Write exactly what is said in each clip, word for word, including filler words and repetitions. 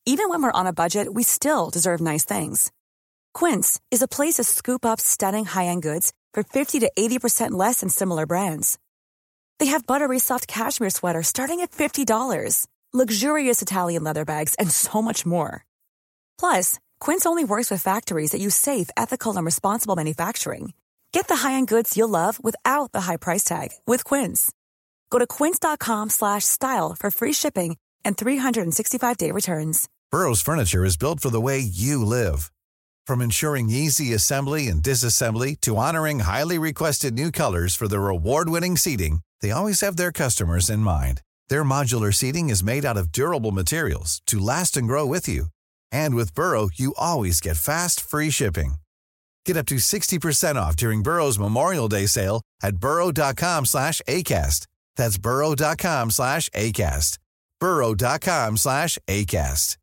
Even when we're on a budget, we still deserve nice things. Quince is a place to scoop up stunning high-end goods for fifty to eighty percent less than similar brands. They have buttery soft cashmere sweaters starting at fifty dollars, luxurious Italian leather bags, and so much more. Plus, Quince only works with factories that use safe, ethical, and responsible manufacturing. Get the high-end goods you'll love without the high price tag with Quince. Go to quince.com slash style for free shipping and three sixty-five day returns. Burrow's furniture is built for the way you live. From ensuring easy assembly and disassembly to honoring highly requested new colors for their award-winning seating, they always have their customers in mind. Their modular seating is made out of durable materials to last and grow with you. And with Burrow, you always get fast, free shipping. Get up to sixty percent off during Burrow's Memorial Day sale at burrow.com slash ACAST. That's burrow.com slash ACAST. burrow.com slash ACAST.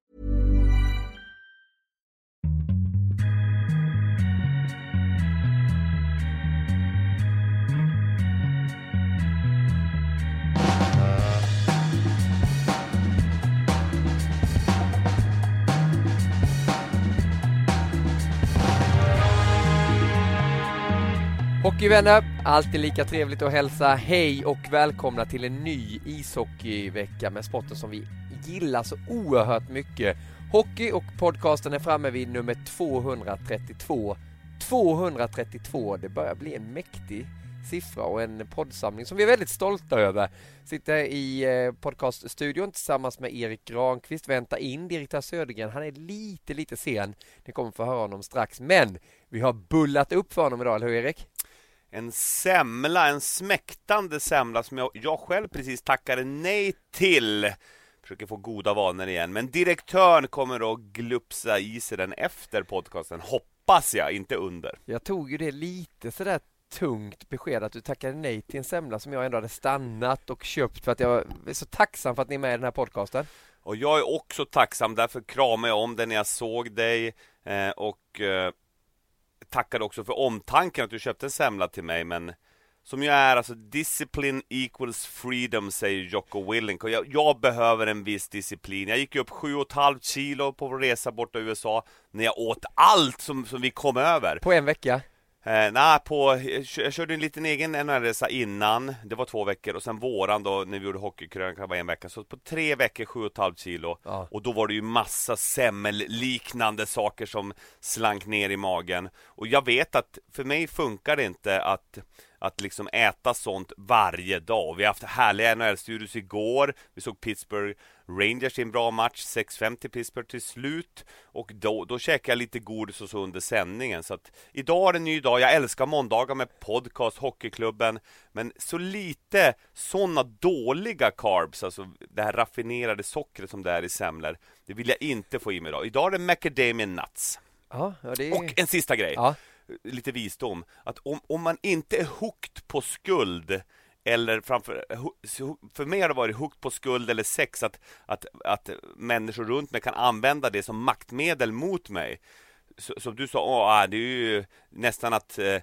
Hockeyvänner, alltid lika trevligt att hälsa. Hej och välkomna till en ny ishockeyvecka med sporten som vi gillar så oerhört mycket. Hockey och podcasten är framme vid nummer tvåhundratrettiotvå. tvåhundratrettiotvå, det börjar bli en mäktig siffra och en poddsamling som vi är väldigt stolta över. Sitter i podcaststudion tillsammans med Erik Granqvist. Vänta in direktör Södergren. Han är lite, lite sen. Ni kommer få höra honom strax. Men vi har bullat upp för honom idag, eller hur Erik? En semla, en smäktande semla som jag, jag själv precis tackade nej till. Försöker få goda vanor igen. Men direktören kommer att glupsa i sig den efter podcasten. Hoppas jag, inte under. Jag tog ju det lite sådär tungt besked att du tackade nej till en semla som jag ändå hade stannat och köpt för att jag är så tacksam för att ni är med i den här podcasten. Och jag är också tacksam, därför kramade jag om dig när jag såg dig eh, och eh, tackade också för omtanken att du köpte en semla till mig. Men som jag är, alltså discipline equals freedom, säger Jocko Willink. Och jag, jag behöver en viss disciplin. Jag gick upp sju och ett halvt kilo på vår resa borta i U S A när jag åt allt som, som vi kom över. På en vecka? Eh, nej, på, jag körde en liten egen N H L-resa innan. Det var två veckor. Och sen våran då, när vi gjorde hockeykrönika, var en vecka. Så på tre veckor, sju och ett halvt kilo. Ja. Och då var det ju massa semmel-liknande saker som slank ner i magen. Och jag vet att för mig funkar det inte att att liksom äta sånt varje dag. Vi har haft härliga N H L-studios igår. Vi såg Pittsburgh Rangers i en bra match. sex fem till Pittsburgh till slut. Och då, då käkade jag lite godis och så under sändningen. Så att idag är det en ny dag. Jag älskar måndagar med podcast, hockeyklubben. Men så lite sådana dåliga carbs, alltså det här raffinerade sockret som det är i semlor, det vill jag inte få i mig idag. Idag är det macadamia nuts. Ja, ja, det är... Och en sista grej. Ja. Lite visdom, att om, om man inte är hooked på skuld, eller framför, för mig har det varit hooked på skuld eller sex, att, att, att människor runt mig kan använda det som maktmedel mot mig. Så, som du sa, åh, det är ju nästan att eh,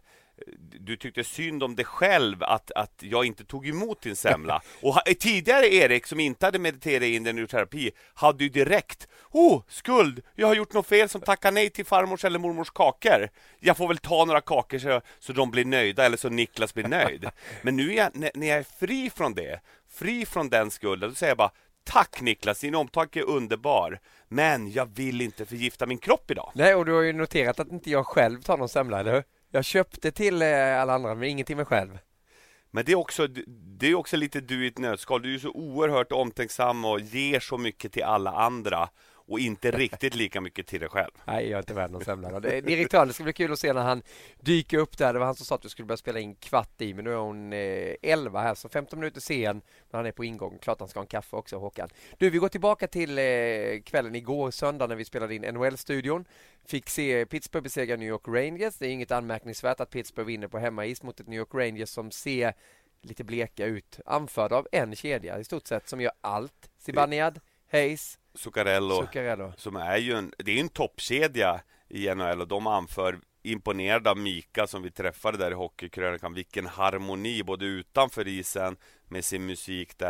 du tyckte synd om dig själv att, att jag inte tog emot din semla. Och ha, tidigare Erik, som inte hade mediterat in den ur terapi, hade ju direkt, oh, skuld, jag har gjort något fel som tackar nej till farmors eller mormors kakor. Jag får väl ta några kakor så, så de blir nöjda, eller så Niklas blir nöjd. Men nu är jag, när, när jag är fri från det, fri från den skulden, då säger jag bara, tack Niklas, din omtanke är underbar. Men jag vill inte förgifta min kropp idag. Nej, och du har ju noterat att inte jag själv tar någon semla, eller hur? Jag köpte till alla andra, men ingenting med själv. Men det är också, det är också lite du i ett nötskal. Du är ju så oerhört omtänksam och ger så mycket till alla andra. Och inte riktigt lika mycket till dig själv. Nej, jag är inte värd någon semla. Direktören, det ska bli kul att se när han dyker upp där. Det var han som sa att vi skulle börja spela in kvart i. Men nu är hon eh, elva här, så femton minuter sen. Men han är på ingång. Klart han ska ha en kaffe också, Håkan. Du, vi går tillbaka till eh, kvällen igår, söndag, när vi spelade in N H L-studion. Fick se Pittsburgh besegra New York Rangers. Det är inget anmärkningsvärt att Pittsburgh vinner på hemmais mot ett New York Rangers som ser lite bleka ut. Anförd av en kedja i stort sett som gör allt. Zibanejad, Hayes, Zuccarello, Zuccarello, som är ju en, det är en toppkedja i N H L, och de anför, imponerade av Mika som vi träffade där i hockeykrönikan, vilken harmoni både utanför isen med sin musik där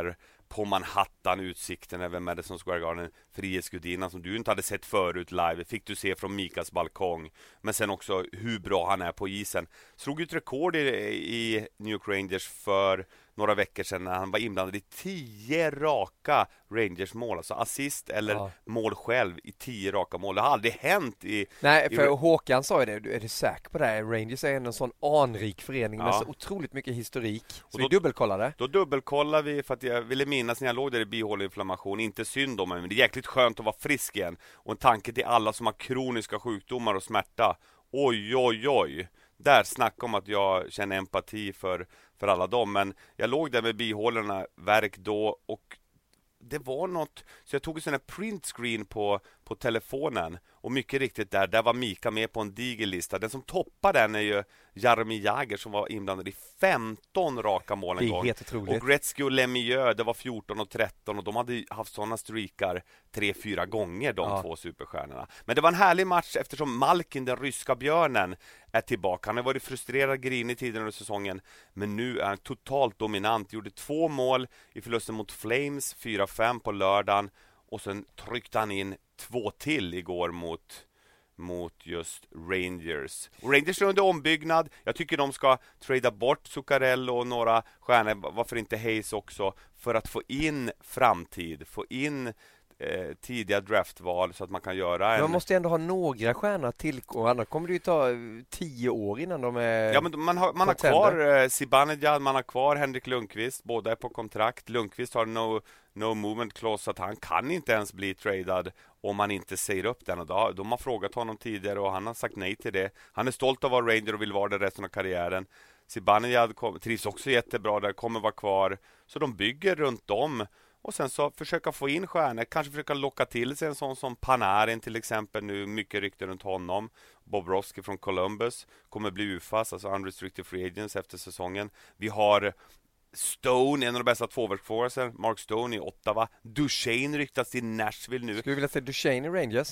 på Manhattan, utsikten över Madison Square Garden, Frihetsgudinnan som du inte hade sett förut live, fick du se från Mikas balkong. Men sen också hur bra han är på isen. Slog ut rekord i, i New York Rangers för några veckor sedan när han var inblandad i tio raka Rangers mål, alltså assist eller ja. mål själv i tio raka mål. Det har aldrig hänt i... Nej, för i... Håkan sa ju det, är du säker på det här? Rangers är en sån anrik förening ja. med så otroligt mycket historik. Så och då, vi dubbelkollade. Då dubbelkollade vi för att jag ville minnas när jag låg där i bihåleinflammation, inte synd om mig, men det är jäkligt skönt att vara frisk igen. Och en tanke till alla som har kroniska sjukdomar och smärta. Oj, oj, oj. Där snackar om att jag känner empati för, för alla dem. Men jag låg där med bihålorna, verk då, och det var något, så jag tog en sån här printscreen på, på telefonen. Och mycket riktigt där, där var Mika med på en diger lista. Den som toppar den är ju Jaromir Jagr som var inblandad i femton raka mål en gång. Och Gretzky och Lemieux, det var fjorton och tretton, och de hade haft sådana streakar tre, fyra gånger, de ja. två superstjärnorna. Men det var en härlig match eftersom Malkin, den ryska björnen, är tillbaka. Han har varit frustrerad, grinig tidigare under säsongen, men nu är han totalt dominant. Gjorde två mål i förlusten mot Flames, fyra fem på lördagen, och sen tryckte han in två till igår mot, mot just Rangers. Och Rangers är under ombyggnad. Jag tycker de ska trada bort Zuccarello och några stjärnor, varför inte Hayes också, för att få in framtid, få in eh, tidiga draftval så att man kan göra en... Man måste ändå ha några stjärnor till, och annars kommer det ju ta tio år innan de är... Ja, men man har, man har kvar eh, Zibanejad, man har kvar Henrik Lundqvist, båda är på kontrakt. Lundqvist har no... no movement clause, så att han kan inte ens bli tradad om man inte säger upp den. Och då, de har frågat honom tidigare och han har sagt nej till det. Han är stolt av att vara Ranger och vill vara det resten av karriären. Zibanejad trivs också jättebra där, kommer vara kvar. Så de bygger runt om och sen så försöka få in stjärnor, kanske försöka locka till sig en sån som Panarin till exempel, nu mycket rykte runt honom. Bobrovsky från Columbus kommer bli U F A S, alltså unrestricted free agents efter säsongen. Vi har Stone, en av de bästa tvåvägsforwardsar, Mark Stone i Ottawa. Duchene ryktas till Nashville nu. Skulle du vilja se Duchene i Rangers?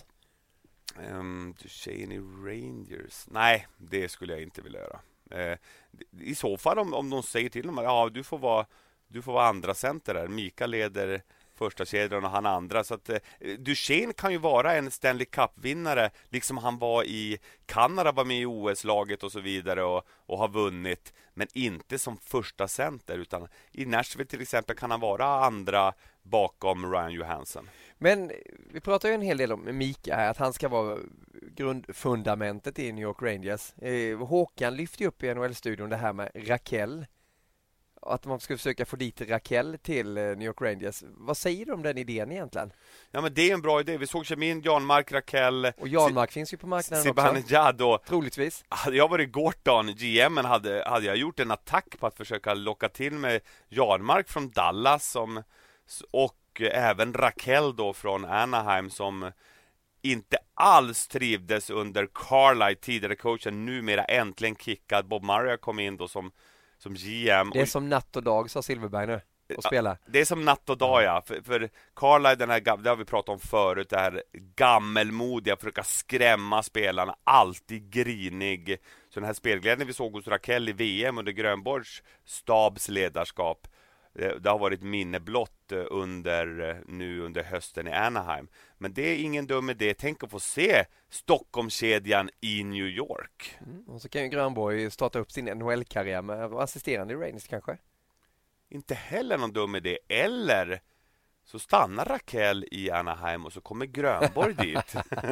Um, Duchene i Rangers? Nej, det skulle jag inte vilja göra. Uh, I så fall om, om de säger till dem, ja, du får vara du får vara andra center där. Mika leder första kedjan och han andra. Så att, uh, Duchene kan ju vara en Stanley Cup-vinnare, liksom han var i Kanada, var med i O S-laget och så vidare och, och har vunnit, men inte som första center, utan i Nashville till exempel kan han vara andra bakom Ryan Johansson. Men vi pratar ju en hel del om Mika här, att han ska vara grundfundamentet i New York Rangers. Eh, Håkan lyfte upp i N H L-studion det här med Rakell. Att man ska försöka få dit Rakell till New York Rangers. Vad säger du om den idén egentligen? Ja, men det är en bra idé. Vi såg kemin, Janmark, Rakell. Och Janmark si- finns ju på marknaden Zibanejad också. Troligtvis. Hade jag varit Gorton, G M, hade, hade jag gjort en attack på att försöka locka till med Janmark från Dallas som, och även Rakell då från Anaheim som inte alls trivdes under Carlisle, tidigare coachen, numera äntligen kickad. Bob Murray kom in då som som G M. Det är som natt och dag, sa Silverberg nu, och spela. Det är som natt och dag, ja. För, för Carlisle, den här, det har vi pratat om förut, det här gammelmodiga, försöka skrämma spelarna, alltid grinig. Så den här spelglädjen vi såg hos Rakell i V M under Grönborgs stabs ledarskap, det har varit minne blott under, nu under hösten i Anaheim. Men det är ingen dum idé. Tänk att få se Stockholmskedjan i New York. Mm. Och så kan ju Grönborg starta upp sin N H L-karriär med assisterande i Rangers kanske. Inte heller någon dum idé. Eller så stannar Rakell i Anaheim och så kommer Grönborg dit.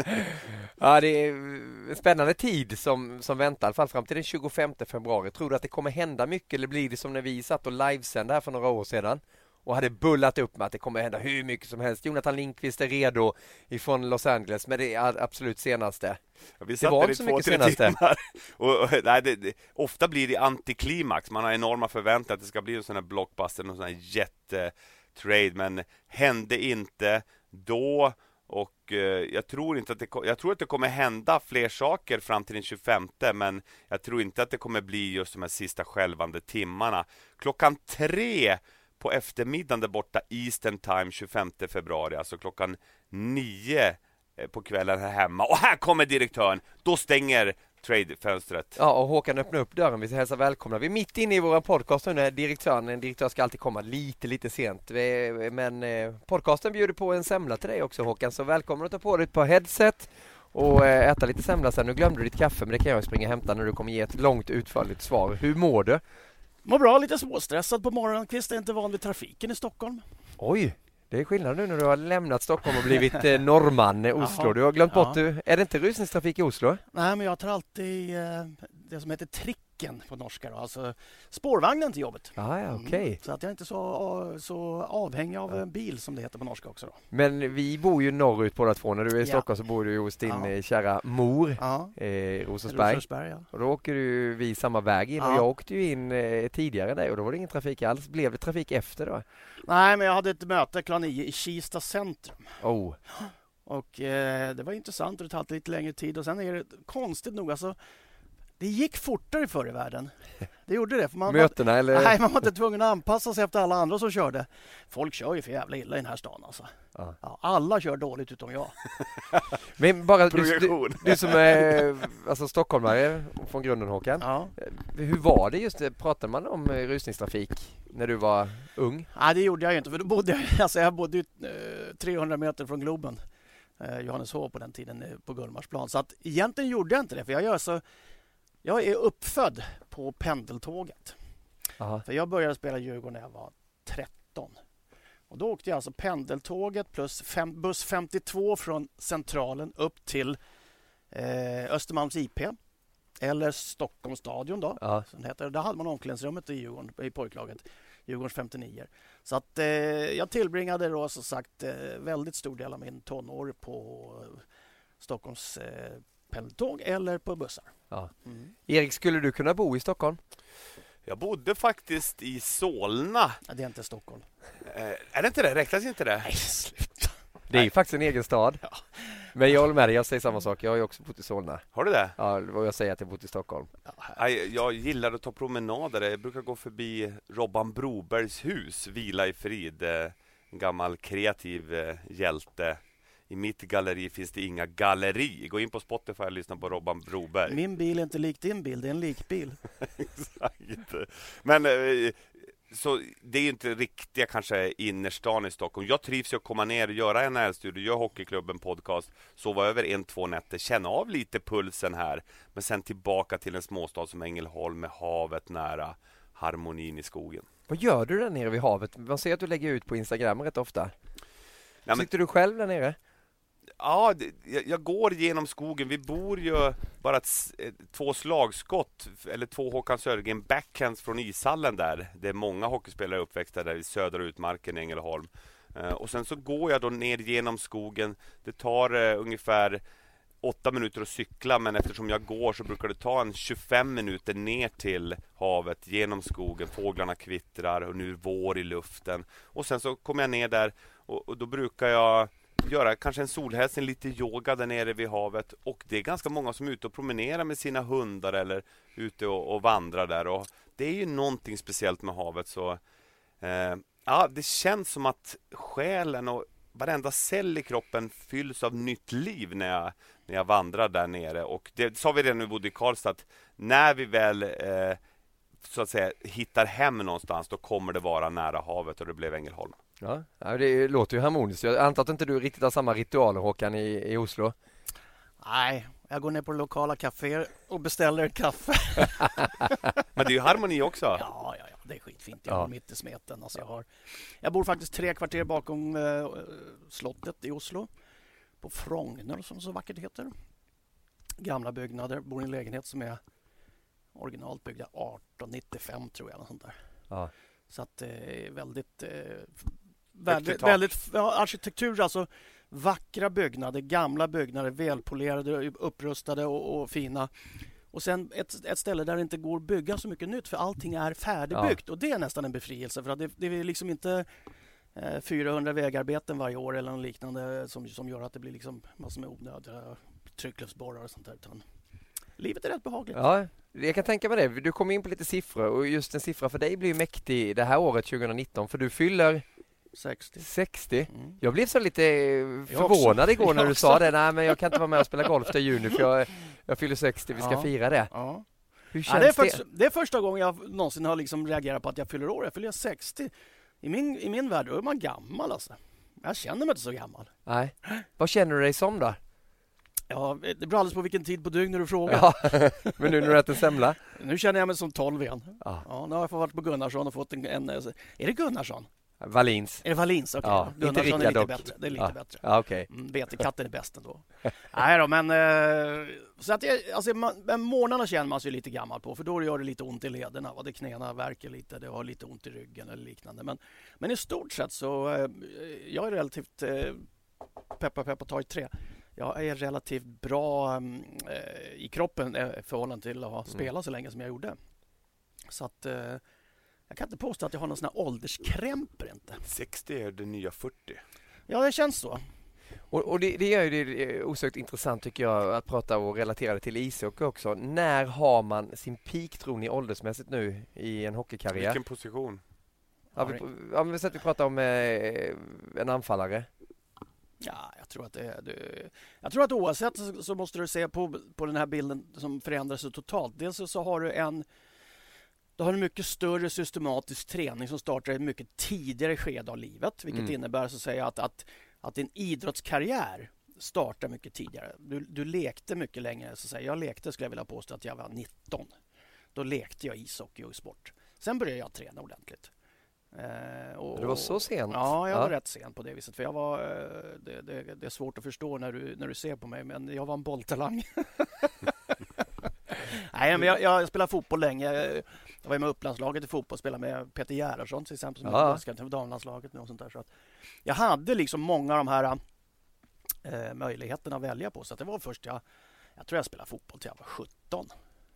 Ja, det är en spännande tid som, som väntar, i alla fall fram till den tjugofemte februari. Tror du att det kommer hända mycket, eller blir det som när vi satt och livesände här för några år sedan och hade bullat upp med att det kommer hända hur mycket som helst? Jonathan Lindqvist är redo ifrån Los Angeles, men det är absolut senaste. Ja, vi det var inte så mycket senaste. och, och, nej, det, det, ofta blir det antiklimax. Man har enorma förväntningar att det ska bli en sån här blockbuster, någon sån här jätte trade, men hände inte då, och eh, jag tror inte att det jag tror att det kommer hända fler saker fram till den tjugofemte, men jag tror inte att det kommer bli just de här sista skälvande timmarna. Klockan tre på eftermiddagen där borta Eastern time tjugofemte februari, alltså klockan nio på kvällen här hemma, och här kommer direktören. Då stänger trade-fönstret. Ja, och Håkan öppnar upp dörren. Vi ska hälsa välkomna. Vi är mitt inne i våra podcast nu när direktören, en direktör ska alltid komma lite, lite sent. Vi, men eh, podcasten bjuder på en semla till dig också, Håkan. Så välkommen att ta på dig ett par headset och eh, äta lite semla sen. Nu glömde du ditt kaffe, men det kan jag springa och hämta när du kommer ge ett långt utförligt svar. Hur mår du? Mår bra, lite småstressad på morgonen. Kvist är inte van vid trafiken i Stockholm. Oj, det är skillnad nu när du har lämnat Stockholm och blivit eh, norrman, eh, Oslo. Jaha. Du har glömt bort, Ja. du. Är det inte rusningstrafik i Oslo? Nej, men jag tar alltid eh, det som heter tricken på norska. Då. Alltså spårvagnen till jobbet. Ah, ja, okej. Mm, så att jag är inte så, så avhängig av en bil som det heter på norska också. Då. Men vi bor ju norrut båda två. När du är i Ja. Stockholm så bor du hos din Ja. eh, kära mor, Ja, eh, Rosersberg. Rosersberg, ja. Och då åker du vi samma väg in och Ja. jag åkte ju in eh, tidigare än dig och då var det ingen trafik alls. Blev det trafik efter då? Nej, men jag hade ett möte klockan nio i Kista centrum. Oh. Och eh, det var intressant och det tog lite längre tid. Och sen är det konstigt nog, alltså, det gick fortare förr i världen. Det gjorde det. För man Mötena var, eller? Nej, man var inte tvungen att anpassa sig efter alla andra som körde. Folk kör ju för jävla illa i den här stan alltså. Ja. Ja, alla kör dåligt utom jag. Men bara du, du, Projektion. du som är alltså, stockholmare från grunden, Håkan. Ja. Hur var det just, pratade man om eh, rusningstrafik när du var ung? Nej, det gjorde jag ju inte. För då bodde jag, alltså jag bodde ju, eh, trehundra meter från Globen. Eh, Johanneshov på den tiden eh, på Gullmarsplan. Så att egentligen gjorde jag inte det. För jag, gör så, jag är uppfödd på pendeltåget. Aha. För jag började spela Djurgården när jag var tretton. Och då åkte jag alltså pendeltåget plus fem, buss femtiotvå från Centralen upp till eh, Östermalms I P. Eller Stockholms stadion då. Ja. Som det heter. Där hade man omklädningsrummet i Djurgården, i pojklaget. Djurgårdens femtionio. Så att eh, jag tillbringade då så sagt eh, väldigt stor del av min tonår på eh, Stockholms eh, pendeltåg eller på bussar. Ja. Mm. Erik, skulle du kunna bo i Stockholm? Jag bodde faktiskt i Solna. Ja, det är inte Stockholm. Eh, är det inte det? Räknas inte det? Nej, sluta. Det är ju faktiskt en egen stad. Ja. Men jag håller med dig, jag säger samma sak. Jag har ju också bott i Solna. Har du det? Ja, och jag säger att jag bott i Stockholm. Ja, här. Nej, jag gillar att ta promenader. Jag brukar gå förbi Robban Brobergs hus, vila i frid. Eh, En gammal kreativ eh, hjälte. I mitt galleri finns det inga galleri. Gå in på Spotify och lyssna på Robban Broberg. Min bil är inte lik din bil, det är en likbil. Exakt. Men eh, så det är ju inte riktiga kanske innerstan i Stockholm. Jag trivs ju att komma ner och göra en N H L-studio, göra Hockeyklubben podcast, sova över en, två nätter, känna av lite pulsen här. Men sen tillbaka till en småstad som Ängelholm med havet nära, harmonin i skogen. Vad gör du där nere vid havet? Man ser att du lägger ut på Instagram rätt ofta. Nej, men- Sitter du själv där nere? Ja, det, jag, jag går genom skogen. Vi bor ju bara ett, ett, två slagskott, eller två Håkan Sörgren backhands från ishallen där. Det är många hockeyspelare uppväxta där i södra utmarken i Ängelholm. Uh, och sen så går jag då ner genom skogen. Det tar uh, ungefär åtta minuter att cykla, men eftersom jag går så brukar det ta en tjugofem minuter ner till havet genom skogen. Fåglarna kvittrar och nu är vår i luften. Och sen så kommer jag ner där och, och då brukar jag göra kanske en solhälsning, lite yoga där nere vid havet. Och det är ganska många som är ute och promenerar med sina hundar eller ute och, och vandrar där. Och det är ju någonting speciellt med havet. Så eh, ja, det känns som att själen och varenda cell i kroppen fylls av nytt liv när jag, när jag vandrar där nere. Och det sa vi redan när vi bodde i Karlstad, att när vi väl eh, så att säga hittar hem någonstans, då kommer det vara nära havet, och det blev Ängelholm. Ja, ja det låter ju harmoniskt. Jag antar att inte du riktigt har samma ritualer, Håkan, i, i Oslo. Nej, jag går ner på det lokala kaféer och beställer en kaffe. Men det är ju harmoni också. Ja, ja, ja, det är skitfint. Jag Ja. bor mitt i smeten. Alltså jag, har, jag bor faktiskt tre kvarter bakom eh, slottet i Oslo. På Frogner, som så vackert heter. Gamla byggnader. Bor i en lägenhet som är originalt byggd arton nittiofem, tror jag. Eller sånt där. Ja. Så att det är väldigt... Eh, väldigt, tak. väldigt ja, arkitektur, alltså vackra byggnader, gamla byggnader, välpolerade, upprustade och, och fina. Och sen ett, ett ställe där det inte går att bygga så mycket nytt, för allting är färdigbyggt. Ja. Och det är nästan en befrielse, för att det, det är liksom inte eh, fyrahundra vägarbeten varje år eller något liknande som, som gör att det blir liksom massor med onödiga tryckluftsborrar och sånt där. Utan livet är rätt behagligt. Ja, jag kan tänka mig det. Du kom in på lite siffror, och just en siffra för dig blir ju mäktig det här året tjugonitton, för du fyller sextio. sextio. Mm. Jag blev så lite förvånad igår när Jag du också. sa det. Nej, men jag kan inte vara med och spela golf till juni, för jag Jag fyller sextio, vi ska Ja. fira det. Ja. Hur Ja, känns det, är det? först, det är första gången jag någonsin har liksom reagerat på att jag fyller år. Jag fyller sextio. I min, I min värld då är man gammal alltså. Jag känner mig inte så gammal. Nej. Vad känner du dig som då? Ja, det beror alldeles på vilken tid på dygnet du frågar. Ja. Men nu när du äter semla? Nu känner jag mig som tolv igen. Ja. Ja, nu har jag fått varit på Gunnarsson och fått en... en är det Gunnarsson? Valins. Är det Valins? Okej. Ja, Gunnarsson inte är lite Rickard bättre. Det är lite Ja. bättre. Ja, okej. Mm, Vetekatten är bäst ändå. Nej då, men... Eh, så att jag, alltså, man, men månaderna känner man sig lite gammal på. För då gör det lite ont i lederna. Va? Det knäna värker lite. Det har lite ont i ryggen eller liknande. Men, men i stort sett så... Eh, jag är relativt... Eh, peppa peppa ta i tre. Jag är relativt bra eh, i kroppen i förhållande till att ha Mm. spelat så länge som jag gjorde. Så att... Eh, jag kan inte påstå att jag har någon sån här ålderskrämper inte. sextio är det nya fyrtio. Ja, det känns så. Och, och det, det gör ju det osökt intressant tycker jag att prata och relatera det till ishockey också. När har man sin peak tror ni åldersmässigt nu i en hockeykarriär? Vilken position? Ja, vi, ja, men så att vi pratar om eh, en anfallare. Ja, jag tror att det är... Det, jag tror att oavsett så, så måste du se på, på den här bilden som förändras så totalt. Dels så, så har du en... Du har en mycket större systematisk träning som startar i ett mycket tidigare skede av livet. Vilket Mm. innebär så att säga att, att, att din idrottskarriär startar mycket tidigare. Du, du lekte mycket längre. Så att säga. Jag lekte, skulle jag vilja påstå, att jag var nitton. Då lekte jag ishockey och sport. Sen började jag träna ordentligt. Eh, och, Det var så sent? Ja, jag var Ja. rätt sen på det viset. För jag var, eh, det, det, det är svårt att förstå när du, när du ser på mig, men jag var en bolltalang. Nej, men jag, jag spelade fotboll länge. Jag var med i upplandslaget i fotboll, spelade med Peter Gerhardsson till exempel, som Ja. jag ska till damlandslaget nu och sånt där. Så att jag hade liksom många av de här eh, möjligheterna att välja på. Så att det var först jag, jag tror jag spelade fotboll till jag var sjutton.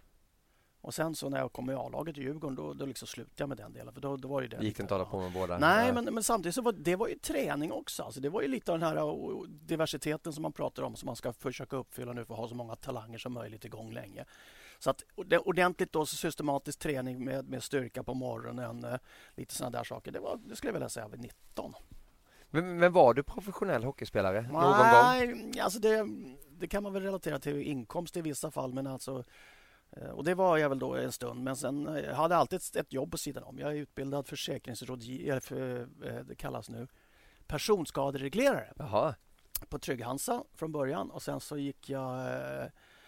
Och sen så när jag kom i A-laget i Djurgården, då, då liksom slutade jag med den delen. För då, då var ju det Gick det inte att hålla på med båda? Nej, Ja. men, men samtidigt så var det var ju träning också. Alltså det var ju lite av den här uh, diversiteten som man pratar om som man ska försöka uppfylla nu för att ha så många talanger som möjligt igång länge. Så att ordentligt då, så systematisk träning med, med styrka på morgonen, uh, lite sådana där saker. Det, var, det skulle jag vilja säga vid nitton. Men, men var du professionell hockeyspelare någon gång? Nej, alltså det, det kan man väl relatera till inkomst i vissa fall, men alltså och det var jag väl då en stund, men sen jag hade alltid ett, ett jobb på sidan om. Jag är utbildad försäkringsrådgivare, eller för, det kallas nu personskadereglerare. Jaha. På Trygg-Hansa från början, och sen så gick jag eh,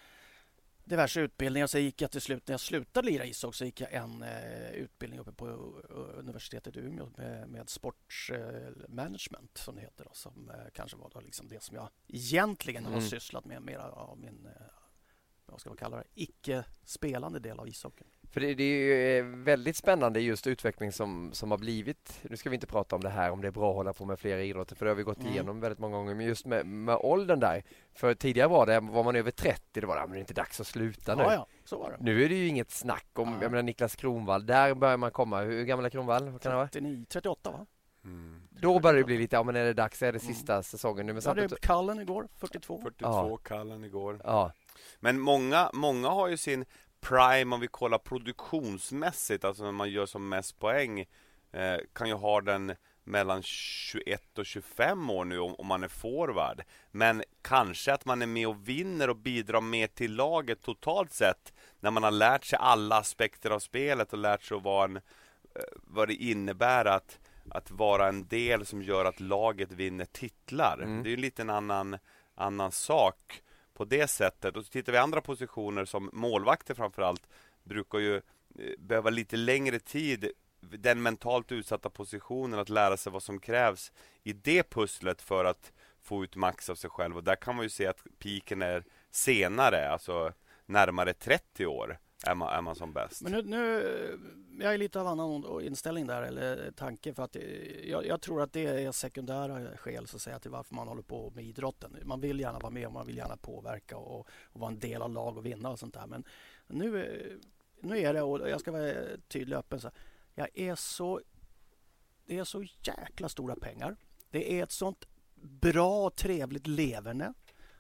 diverse utbildningar. Så gick jag till slut, när jag slutade lira ishockey, så gick jag en eh, utbildning uppe på uh, universitetet i Umeå med, med sportsmanagement eh, som det heter då, som eh, kanske var då liksom det som jag egentligen har Mm. sysslat med mer av min eh, vad ska man kalla det, icke-spelande del av ishockeyn. För det, det är ju eh, väldigt spännande just utveckling som, som har blivit. Nu ska vi inte prata om det här, om det är bra att hålla på med flera idrotter, för det har vi gått Mm. igenom väldigt många gånger. Men just med, med åldern där. För tidigare var det, var man över trettio, det var det, men det är inte dags att sluta nu. Ja, ja, så var det. Nu är det ju inget snack om, Ja. jag menar Niklas Kronwall, där börjar man komma. Hur gammal är Kronwall? Vad kan det vara? trettionio, trettioåtta va? Mm. Då börjar det bli lite, ja men är det dags, är det Mm. sista säsongen nu? Men Jag hade samtidigt, Kallen igår, fyrtiotvå. fyrtiotvå, Ja. Kallen igår. ja. Men många, många har ju sin prime, om vi kollar produktionsmässigt, alltså när man gör som mest poäng, eh, kan ju ha den mellan tjugoett och tjugofem år nu om, om man är forward. Men kanske att man är med och vinner och bidrar mer till laget totalt sett, när man har lärt sig alla aspekter av spelet och lärt sig att vara en, eh, vad det innebär att, att vara en del som gör att laget vinner titlar. Mm. Det är ju lite en annan, annan sak på det sättet. Och så tittar vi andra positioner som målvakter framförallt, brukar ju eh, behöva lite längre tid, den mentalt utsatta positionen, att lära sig vad som krävs i det pusslet för att få ut max av sig själv. Och där kan man ju se att piken är senare, alltså närmare trettio år är man, är man som bäst. Men nu, nu, jag är lite av annan inställning där, eller tanke, för att jag, jag tror att det är sekundära skäl så att säga, till varför man håller på med idrotten. Man vill gärna vara med och man vill gärna påverka och, och vara en del av lag och vinna och sånt där. Men nu, nu är det, och jag ska vara tydlig och öppen, så jag är så, det är så jäkla stora pengar. Det är ett sånt bra och trevligt leverne.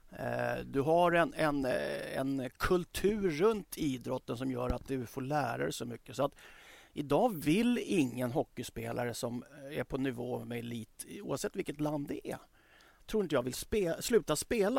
Du har en, en, en kultur runt idrotten som gör att du får lära dig så mycket. Så att idag vill ingen hockeyspelare som är på nivå med elit, oavsett vilket land det är, tror inte jag vill spe, sluta spela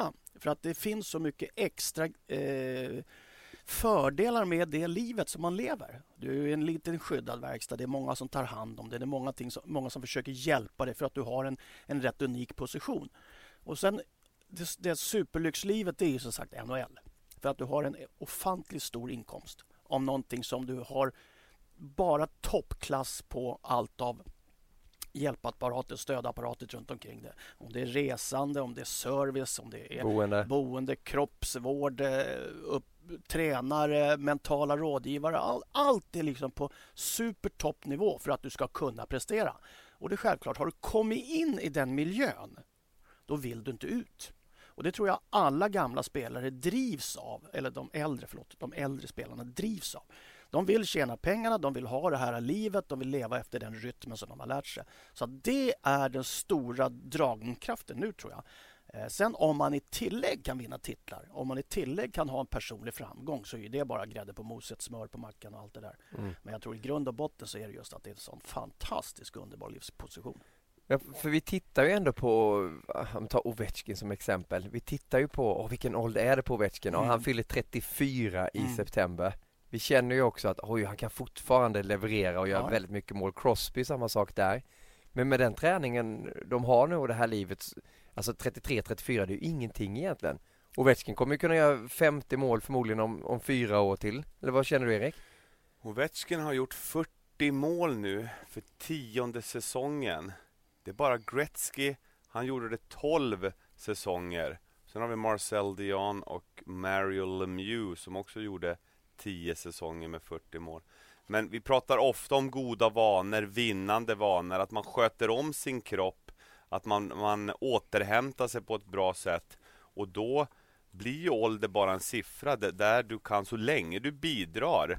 För att det finns så mycket extra eh, fördelar med det livet som man lever. Du är en liten skyddad verkstad, det är många som tar hand om det, det är många, ting som, många som försöker hjälpa dig för att du har en, en rätt unik position. Och sen det, det superlyxlivet, det är ju som sagt N H L. För att du har en ofantligt stor inkomst om någonting som du har bara toppklass på allt av hjälpapparater, stödapparater runt omkring det. Om det är resande, om det är service, om det är boende, boende kroppsvård, upp, tränare, mentala rådgivare. All, allt är liksom på supertoppnivå för att du ska kunna prestera. Och det är självklart, har du kommit in i den miljön, då vill du inte ut. Och det tror jag alla gamla spelare drivs av, eller de äldre, förlåt, de äldre spelarna drivs av. De vill tjäna pengarna, de vill ha det här livet, de vill leva efter den rytmen som de har lärt sig. Så det är den stora dragkraften nu, tror jag. Eh, sen om man i tillägg kan vinna titlar, om man i tillägg kan ha en personlig framgång, så är det bara grädde på moset, smör på mackan och allt det där. Mm. Men jag tror i grund och botten så är det just att det är en sån fantastisk underbar livsposition. Ja, för vi tittar ju ändå på, om vi tar Ovechkin som exempel, vi tittar ju på, åh, vilken ålder är det på Ovechkin? Mm. Och han fyller trettiofyra i mm. september. Vi känner ju också att oj, han kan fortfarande leverera och göra ja. väldigt mycket mål. Crosby, samma sak där. Men med den träningen de har nu och det här livet, alltså trettiotre trettiofyra, det är ju ingenting egentligen. Ovechkin kommer ju kunna göra femtio mål förmodligen om, om fyra år till. Eller vad känner du, Erik? Ovechkin har gjort fyrtio mål nu för tionde säsongen. Det är bara Gretzky, han gjorde det tolv säsonger. Sen har vi Marcel Dion och Mario Lemieux som också gjorde tio säsonger med fyrtio mål. Men vi pratar ofta om goda vanor, vinnande vanor, att man sköter om sin kropp, att man, man återhämtar sig på ett bra sätt. Och då blir ju ålder bara en siffra där du kan, så länge du bidrar,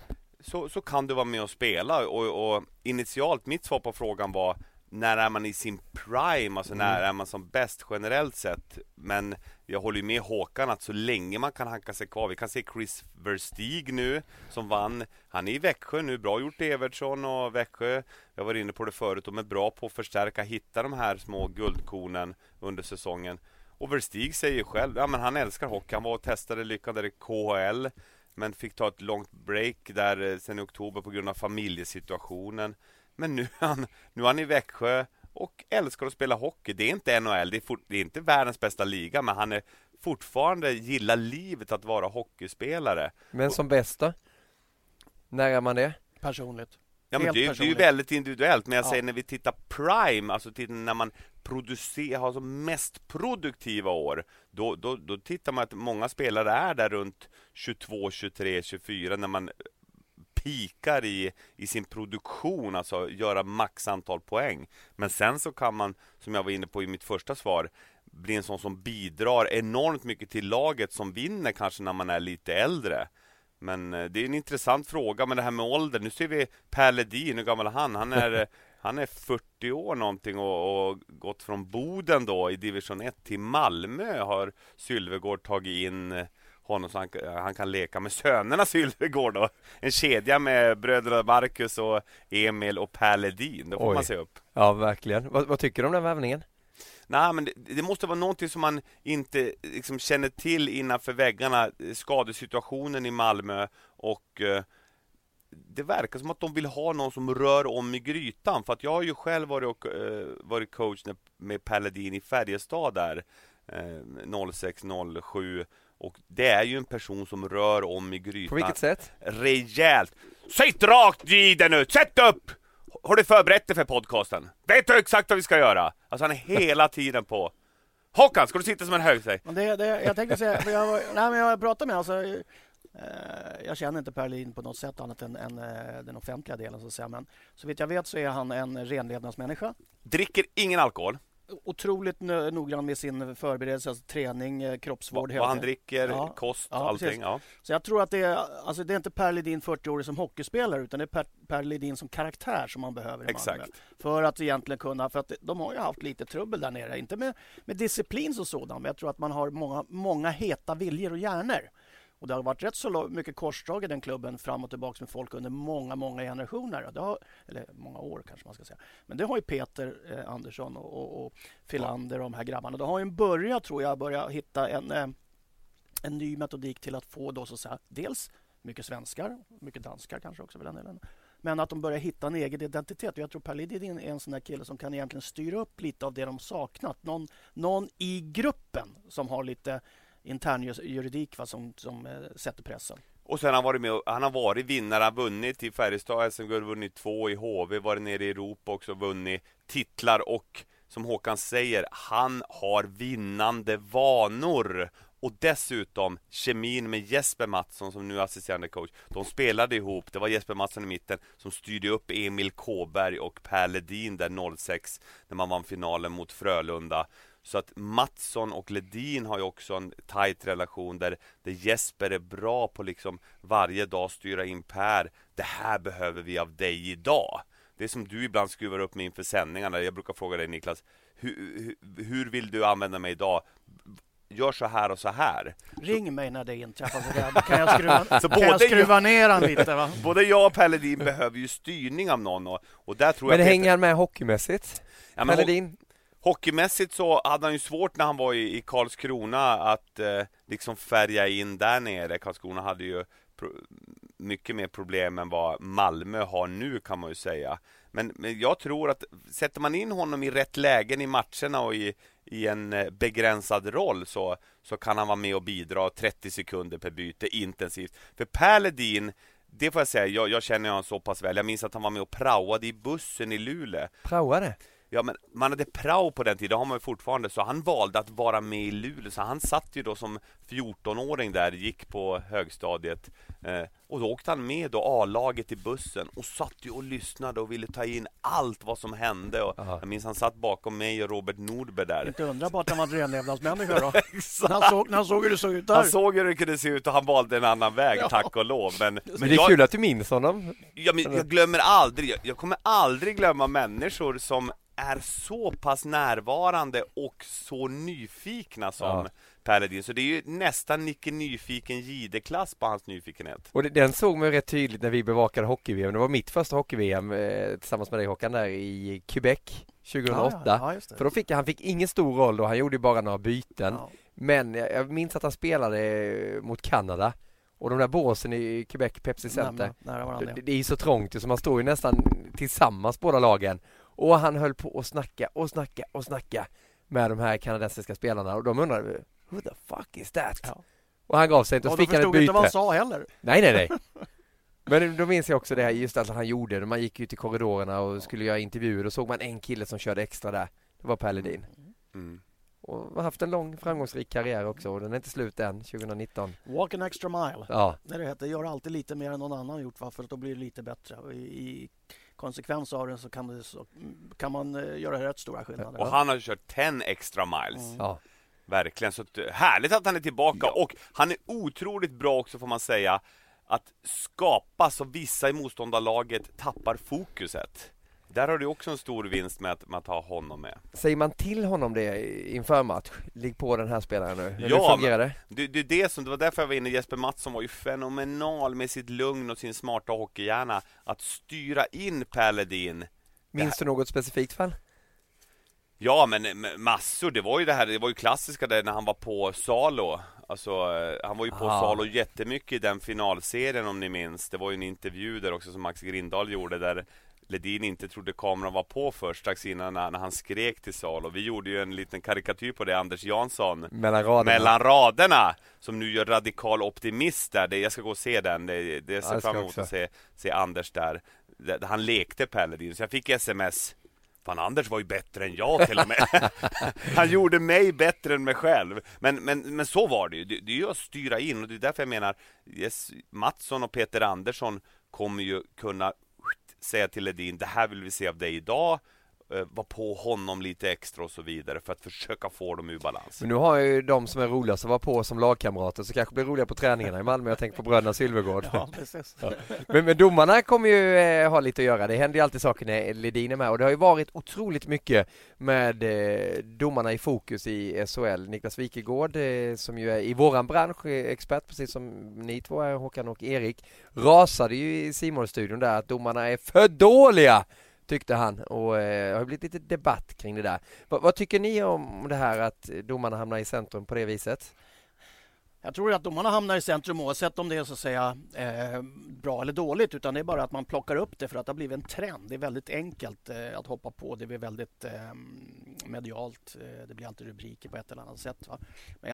så, så kan du vara med och spela. Och, och initialt, mitt svar på frågan var, när är man i sin prime, alltså när är man som bäst generellt sett. Men jag håller ju med Håkan att så länge man kan hanka sig kvar. Vi kan se Chris Versteeg nu som vann. Han är i Växjö nu, bra gjort Evertsson och Växjö. Jag var inne på det förut, de är bra på att förstärka, hitta de här små guldkornen under säsongen. Och Versteeg säger själv, ja men han älskar hockey. Han var och testade lyckade i K H L, men fick ta ett långt break där sen i oktober på grund av familjesituationen. Men nu är, han, nu är han i Växjö och älskar att spela hockey. Det är inte N H L, det är, fort, det är inte världens bästa liga, men han är fortfarande gillar livet att vara hockeyspelare. Men som bästa? När är man det? Personligt. Ja, men det, är, det är ju väldigt individuellt, men jag ja. säger när vi tittar prime, alltså tittar, när man producerar, har som mest produktiva år, då, då, då tittar man att många spelare är där runt tjugotvå, tjugotre, tjugofyra när man pikar i, i sin produktion, alltså göra max antal poäng. Men sen så kan man, som jag var inne på i mitt första svar, bli en sån som bidrar enormt mycket till laget, som vinner kanske när man är lite äldre. Men det är en intressant fråga med det här med ålder. Nu ser vi Per Ledin, hur gammal är han? Han är, han är fyrtio år någonting och, och gått från Boden då i division ett till Malmö har Sylvegård tagit in honom så han, han kan leka med sönerna Sylvegård då. En kedja med bröderna Marcus och Emil och Per Ledin. Då får Oj. man se upp. Ja, verkligen. Vad, vad tycker du om den värvningen? Nej, men det, det måste vara någonting som man inte liksom känner till innanför väggarna. Skadesituationen i Malmö och eh, det verkar som att de vill ha någon som rör om i grytan. För att jag har ju själv varit, och, eh, varit coach med Per Ledin i Färjestad där eh, noll sex noll sju. Och det är ju en person som rör om i grytan. På vilket sätt? Rejält. Sitt rakt i den nu, sätt upp! Har du förberett dig för podcasten? Vet du exakt vad vi ska göra? Alltså han är hela tiden på. Håkan, ska du sitta som en hög sig? Det, det, jag tänkte säga, för jag, nej, men jag pratar med alltså, eh, jag känner inte Per Ledin på något sätt annat än, än eh, den offentliga delen så att säga. Men så vitt jag vet så är han en renlevnadsmänniska. Dricker ingen alkohol. Otroligt noggrann med sin förberedelse, alltså träning, kroppsvård. Vad han dricker, ja, kost, ja, allting. Ja. Så jag tror att det är, alltså det är inte Per Ledin fyrtio år som hockeyspelare, utan det är Per, Per Ledin som karaktär som man behöver i Malmö. Exakt. För att egentligen kunna, för att de har ju haft lite trubbel där nere. Inte med, med disciplin och sådan, men jag tror att man har många, många heta viljor och hjärnor. Och det har varit rätt så mycket korsdrag i den klubben fram och tillbaka med folk under många, många generationer. Det har, eller många år kanske man ska säga. Men det har ju Peter eh, Andersson och, och, och Filander och de här grabbarna. De har ju börjat, tror jag, börja hitta en, eh, en ny metodik till att få då så att säga, dels mycket svenskar, mycket danskar kanske också för den delen. Men att de börjar hitta en egen identitet. Och jag tror Per Ledin är en sån där kille som kan egentligen styra upp lite av det de saknat. Någon, någon i gruppen som har lite intern juridik va, som, som eh, sätter pressen. Och sen har han varit med, han har varit vinnare, han har vunnit i Färjestad, S M-guld, vunnit två i H V, varit nere i Europa också, vunnit titlar och som Håkan säger, han har vinnande vanor. Och dessutom kemin med Jesper Mattsson som nu är assisterande coach. De spelade ihop, det var Jesper Mattsson i mitten som styrde upp Emil Kåberg och Per Ledin där noll sex när man vann finalen mot Frölunda. Så att Mattsson och Ledin har ju också en tight relation där, där Jesper är bra på liksom varje dag styra in Per. Det här behöver vi av dig idag. Det är som du ibland skruvar upp mig inför sändningarna. Jag brukar fråga dig Niklas, hur, hur, hur vill du använda mig idag? Gör så här och så här. Ring mig när det inträffar så där. Då kan jag skruva, så kan jag skruva jag, ner han lite va? Både jag och Per Ledin behöver ju styrning av någon och, och där tror Men jag hänger han med hockeymässigt? Ja, Per Ledin? Hockeymässigt så hade han ju svårt när han var i, i Karlskrona att eh, liksom färga in där nere. Karlskrona hade ju pro- mycket mer problem än vad Malmö har nu kan man ju säga. Men, men jag tror att sätter man in honom i rätt lägen i matcherna och i, i en begränsad roll så, så kan han vara med och bidra trettio sekunder per byte intensivt. För Per Ledin, det får jag säga, jag, jag känner honom så pass väl. Jag minns att han var med och praoade i bussen i Luleå. Praoade? Ja, men man hade prao på den tiden, det har man ju fortfarande. Så han valde att vara med i Luleå. Så han satt ju då som fjortonåring där, gick på högstadiet. Eh, och då åkte han med då A-laget i bussen och satt ju och lyssnade och ville ta in allt vad som hände. Och jag minns han satt bakom mig och Robert Nordberg där. Inte undra på att han var renlevnadsmänniska då. han, såg, han såg hur det såg ut där. Han såg hur det kunde se ut och han valde en annan väg, ja. Tack och lov. Men, men, men det är jag, kul att du minns honom. Ja, men jag glömmer aldrig, jag, jag kommer aldrig glömma människor som är så pass närvarande och så nyfikna som ja. Per Ledin. Så det är ju nästan Nicke Nyfiken Gide-klass på hans nyfikenhet. Och det, den såg man ju rätt tydligt när vi bevakade hockey-V M. Det var mitt första hockey-V M eh, tillsammans med dig Håkan där i Quebec tjugohundraåtta. Ja, ja, För då fick han fick ingen stor roll då, han gjorde bara några byten. Ja. Men jag, jag minns att han spelade mot Kanada. Och de där båsen i Quebec Pepsi Center, nära, nära det, det är ju så trångt så man står ju nästan tillsammans båda lagen. Och han höll på att snacka och snacka och snacka med de här kanadensiska spelarna. Och de undrade, who the fuck is that? Ja. Och han gav sig inte och, och fick han ett byte. Inte vad han sa heller. Nej, nej, nej. Men då minns jag också det här, just att han gjorde. Man gick ut i korridorerna och skulle göra intervjuer. Och såg man en kille som körde extra där. Det var Per Ledin. Mm. Och har haft en lång framgångsrik karriär också. Och den är inte slut än, tjugonitton. Walk an extra mile. Ja. När det heter, gör alltid lite mer än någon annan gjort. Va? För att då blir det lite bättre. Och i... i konsekvens av den så kan, det, så kan man uh, göra rätt stora skillnader. Och han har kört tio extra miles. Mm. Ja. Verkligen, så att, härligt att han är tillbaka. Ja. Och han är otroligt bra också får man säga att skapa så vissa i motståndarlaget tappar fokuset. Där har du också en stor vinst med att, med att ha honom med. Säger man till honom det inför match? Ligg på den här spelaren nu. Hur ja, fungerar det? Det, det, det, som, det var därför jag var inne. Jesper Mattsson var ju fenomenal med sitt lugn och sin smarta hockeyhjärna. Att styra in Per Ledin. Minns du något specifikt fall? Ja, men massor. Det var ju det här, det var ju klassiska där när han var på Salo. Alltså, han var ju på ah. Salo jättemycket i den finalserien om ni minns. Det var ju en intervju där också som Max Grindal gjorde där Ledin inte trodde kameran var på först strax innan när, när han skrek till Salo. Vi gjorde ju en liten karikatyr på det, Anders Jansson. Mellan raderna. Mellan raderna. Som nu gör radikal optimist där. Det, jag ska gå och se den. Det, det ser ja, fram emot att se, se Anders där. Det, han lekte Per Ledin. Så jag fick sms. Fan, Anders var ju bättre än jag till och med. Han gjorde mig bättre än mig själv. Men, men, men så var det ju. Det, det är ju att styra in. Och det är därför jag menar yes, Mattsson och Peter Andersson kommer ju kunna säga till Ledin, det här vill vi se av dig idag. eh, vara på honom lite extra och så vidare för att försöka få dem ur balans. Men nu har ju de som är roligast att vara på som lagkamrater så kanske blir roliga på träningarna i Malmö. Jag tänker på bröderna Sylvegård. Ja, precis. Ja. Men, men domarna kommer ju eh, ha lite att göra. Det händer ju alltid saker när Ledin är med. Och det har ju varit otroligt mycket med eh, domarna i fokus i S H L. Niklas Wikegård eh, som ju är i våran bransch eh, expert, precis som ni två är, Håkan och Erik, rasade ju i Simon-studion där att domarna är för dåliga, tyckte han. Och eh, det har blivit lite debatt kring det där. Va, vad tycker ni om det här att domarna hamnar i centrum på det viset? Jag tror att domarna hamnar i centrum oavsett om det är så att säga eh, bra eller dåligt, utan det är bara att man plockar upp det för att det har blivit en trend. Det är väldigt enkelt eh, att hoppa på. Det blir väldigt eh, medialt. Eh, det blir alltid rubriker på ett eller annat sätt. Va? Men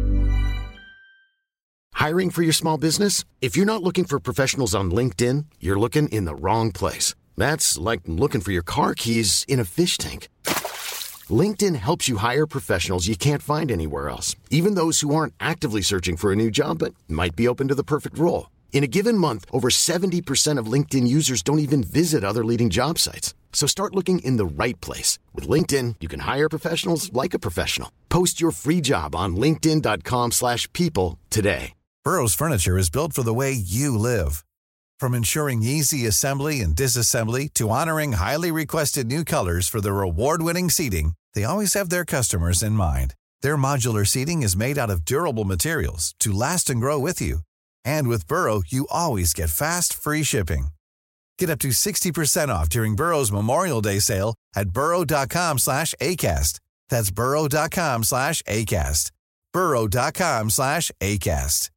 Hiring for your small business? If you're not looking for professionals on LinkedIn, you're looking in the wrong place. That's like looking for your car keys in a fish tank. LinkedIn helps you hire professionals you can't find anywhere else, even those who aren't actively searching for a new job but might be open to the perfect role. In a given month, over seventy percent of LinkedIn users don't even visit other leading job sites. So start looking in the right place. With LinkedIn, you can hire professionals like a professional. Post your free job on linkedin dot com slash people today. Burrow's furniture is built for the way you live. From ensuring easy assembly and disassembly to honoring highly requested new colors for their award-winning seating, they always have their customers in mind. Their modular seating is made out of durable materials to last and grow with you. And with Burrow, you always get fast, free shipping. Get up to sixty percent off during Burrow's Memorial Day sale at burrow dot com slash acast. That's burrow dot com slash acast. burrow dot com slash acast.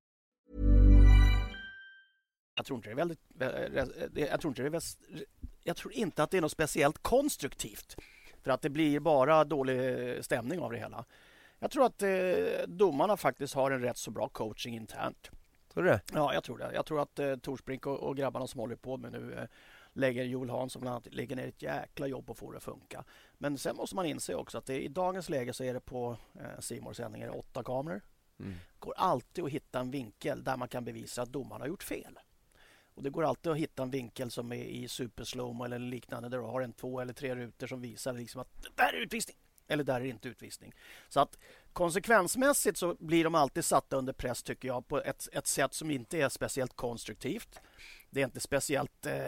Jag tror inte det är väldigt, jag tror inte det är, jag tror inte att det är något speciellt konstruktivt, för att det blir bara dålig stämning av det hela. Jag tror att eh, domarna faktiskt har en rätt så bra coaching internt. Tror du det? Ja, jag tror det. Jag tror att eh, Torsbrink och, och grabbarna som håller på med nu eh, lägger Joel Hansson bland annat, lägger ner ett jäkla jobb och får det att funka. Men sen måste man inse också att det, i dagens läge så är det på eh, Simors sändningar åtta kameror. Mm. Går alltid att hitta en vinkel där man kan bevisa att domarna har gjort fel. Och det går alltid att hitta en vinkel som är i superslowmo eller liknande där du har en två eller tre rutor som visar liksom att där är utvisning eller där är inte utvisning. Så att konsekvensmässigt så blir de alltid satta under press, tycker jag, på ett, ett sätt som inte är speciellt konstruktivt. Det är inte speciellt eh,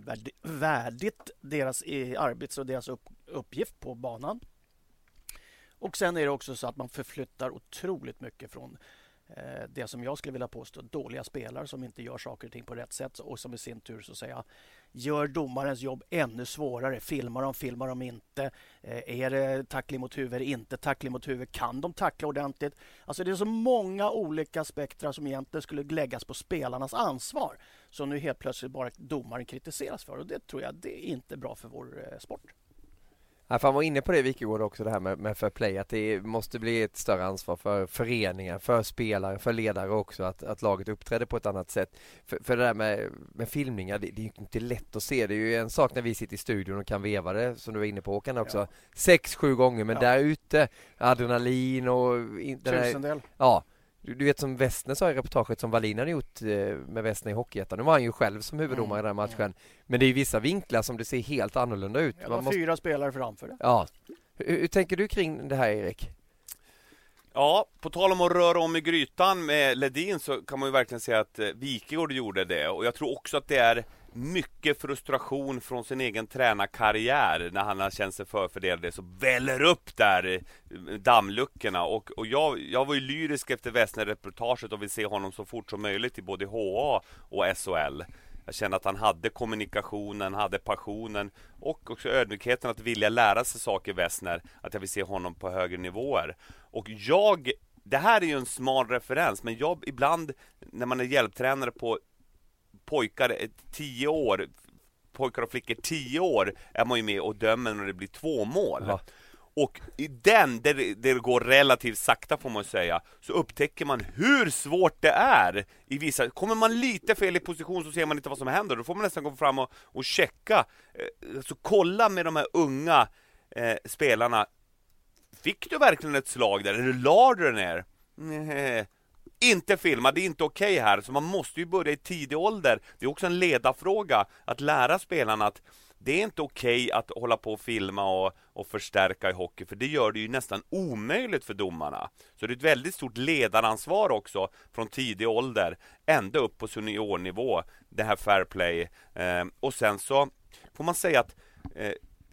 värdigt deras arbets och deras upp, uppgift på banan. Och sen är det också så att man förflyttar otroligt mycket från det som jag skulle vilja påstå dåliga spelare som inte gör saker och ting på rätt sätt och som i sin tur så att säga gör domarens jobb ännu svårare. Filmar de, filmar de inte? Är det tackling mot huvud, inte tackling mot huvud? Kan de tackla ordentligt? Alltså det är så många olika aspekter som egentligen skulle läggas på spelarnas ansvar, som nu helt plötsligt bara domaren kritiseras för, och det tror jag det är inte bra för vår sport. Ja, han var inne på det, Wikegård, också det här med, med fair play, att det måste bli ett större ansvar för föreningar, för spelare, för ledare också, att, att laget uppträder på ett annat sätt. För, för det där med, med filmningar, det, det är ju inte lätt att se. Det är ju en sak när vi sitter i studion och kan veva det, som du var inne på, Håkan, också, ja. sex, sju gånger, men ja. Där ute, adrenalin och... Tusendel. Ja. Du, du vet som Westner sa i reportaget som Wallin hade gjort eh, med Westner i Hockeyettan. Nu var han ju själv som huvuddomare mm. i den matchen. Mm. Men det är vissa vinklar som det ser helt annorlunda ut. Det var måste... fyra spelare framför det. Ja. Hur, hur tänker du kring det här, Erik? Ja, på tal om att röra om i grytan med Ledin så kan man ju verkligen säga att Wikegård gjorde det. Och jag tror också att det är mycket frustration från sin egen tränarkarriär när han har känt sig förfördelad, så väller upp där dammluckorna. Och, och jag, jag var ju lyrisk efter Westner-reportaget och vill se honom så fort som möjligt i både H A och S H L. Jag kände att han hade kommunikationen, hade passionen och också ödmjukheten att vilja lära sig saker i Westner, att jag vill se honom på högre nivåer. Och jag, det här är ju en smal referens, men jag ibland när man är hjälptränare på pojkar tio år, pojkar och flickor tio år, är man ju med och dömer när det blir två mål. Ja. Och i den, där det, där det går relativt sakta får man säga, så upptäcker man hur svårt det är i vissa. Kommer man lite fel i position så ser man inte vad som händer. Då får man nästan gå fram och, och checka. Så kolla med de här unga eh, spelarna. Fick du verkligen ett slag där? Eller la du den ner? Nej. Inte filma, det är inte okej okay här. Så man måste ju börja i tidig ålder. Det är också en ledarfråga att lära spelarna att det är inte okej att hålla på och filma och, och förstärka i hockey, för det gör det ju nästan omöjligt för domarna. Så det är ett väldigt stort ledaransvar också från tidig ålder ända upp på seniornivå, det här fair play. Eh, och sen så får man säga att eh,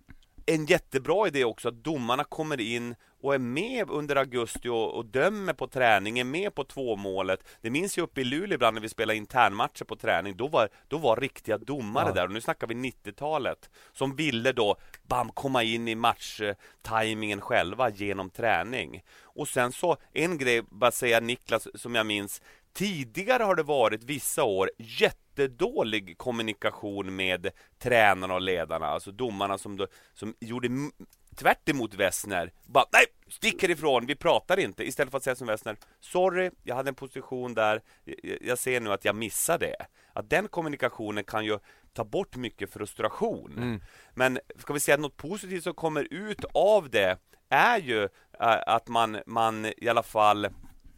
en jättebra idé också att domarna kommer in och är med under augusti och, och dömer på träning, är med på två målet. Det minns jag uppe i Luleå ibland när vi spelade internmatcher på träning. Då var, då var riktiga domare ja. där. Och nu snackar vi nittiotalet. Som ville då bam, komma in i matchtajmingen själva genom träning. Och sen så, en grej, bara säga Niklas, som jag minns. Tidigare har det varit vissa år jättedålig kommunikation med tränarna och ledarna. Alltså domarna som, då, som gjorde m- tvärt emot Wessner. Bara, nej, sticker ifrån, vi pratar inte. Istället för att säga som Wessner, sorry, jag hade en position där. Jag, jag ser nu att jag missar det. Att den kommunikationen kan ju ta bort mycket frustration. Mm. Men ska vi säga något positivt som kommer ut av det är ju äh, att man, man i alla fall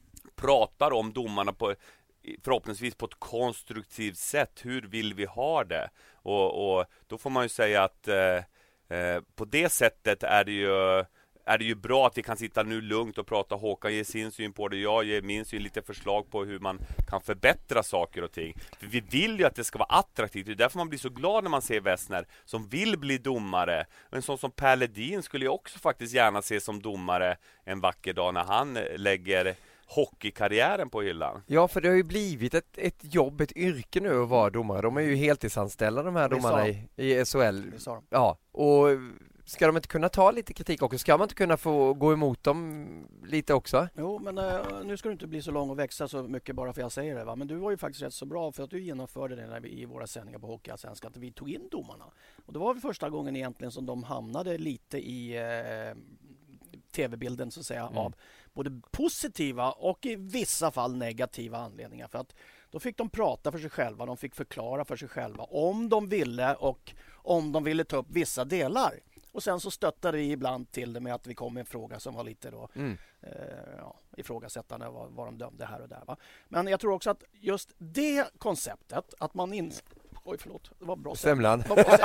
pratar om domarna på, förhoppningsvis på ett konstruktivt sätt. Hur vill vi ha det? Och, och då får man ju säga att eh, eh, på det sättet är det ju är det ju bra att vi kan sitta nu lugnt och prata. Håkan ger sin syn på det, jag ger min syn, lite förslag på hur man kan förbättra saker och ting. För vi vill ju att det ska vara attraktivt. Det är därför man blir så glad när man ser Wessner som vill bli domare. En sån som Per Ledin skulle jag också faktiskt gärna se som domare en vacker dag när han lägger hockeykarriären på hyllan. Ja, för det har ju blivit ett, ett jobb, ett yrke nu att vara domare. De är ju heltidsanställda, de här domarna i, i S H L. Ja, och ska de inte kunna ta lite kritik också? Ska man inte kunna få gå emot dem lite också? Jo, men uh, nu ska du inte bli så lång och växa så mycket bara för jag säger det, va? Men du var ju faktiskt rätt så bra för att du genomförde det när vi, i våra sändningar på Hockeyallsvenskan, att vi tog in domarna. Och det var väl första gången egentligen som de hamnade lite i uh, tv-bilden så att säga, mm. av både positiva och i vissa fall negativa anledningar. För att då fick de prata för sig själva, de fick förklara för sig själva om de ville och om de ville ta upp vissa delar. Och sen så stöttade vi ibland till det med att vi kom med en fråga som var lite då mm. eh, ja, ifrågasättande vad, vad de dömde här och där. Va? Men jag tror också att just det konceptet, att man in... Oj, förlåt. Det var bra semlan.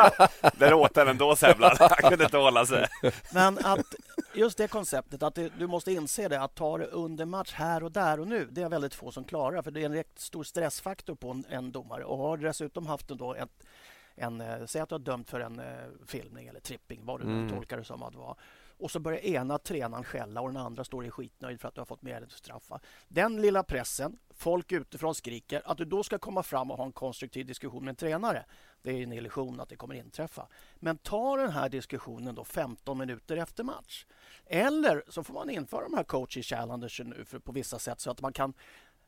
Den åt den ändå, semlan. Han kunde inte hålla sig. Men att just det konceptet, att det, du måste inse det, att ta det under match här och där och nu, det är väldigt få som klarar. För det är en rätt stor stressfaktor på en, en domare. Och har dessutom haft då ett, en, säg att du har dömt för en uh, filmning eller tripping, vad du mm. tolkar det som att det var. Och så börjar ena tränaren skälla och den andra står i skitnöjd för att du har fått mer än straffa. Den lilla pressen, folk utifrån skriker, att du då ska komma fram och ha en konstruktiv diskussion med en tränare. Det är en illusion att det kommer inträffa. Men ta den här diskussionen då femton minuter efter match. Eller så får man införa de här coaching challenges nu för, på vissa sätt så att man kan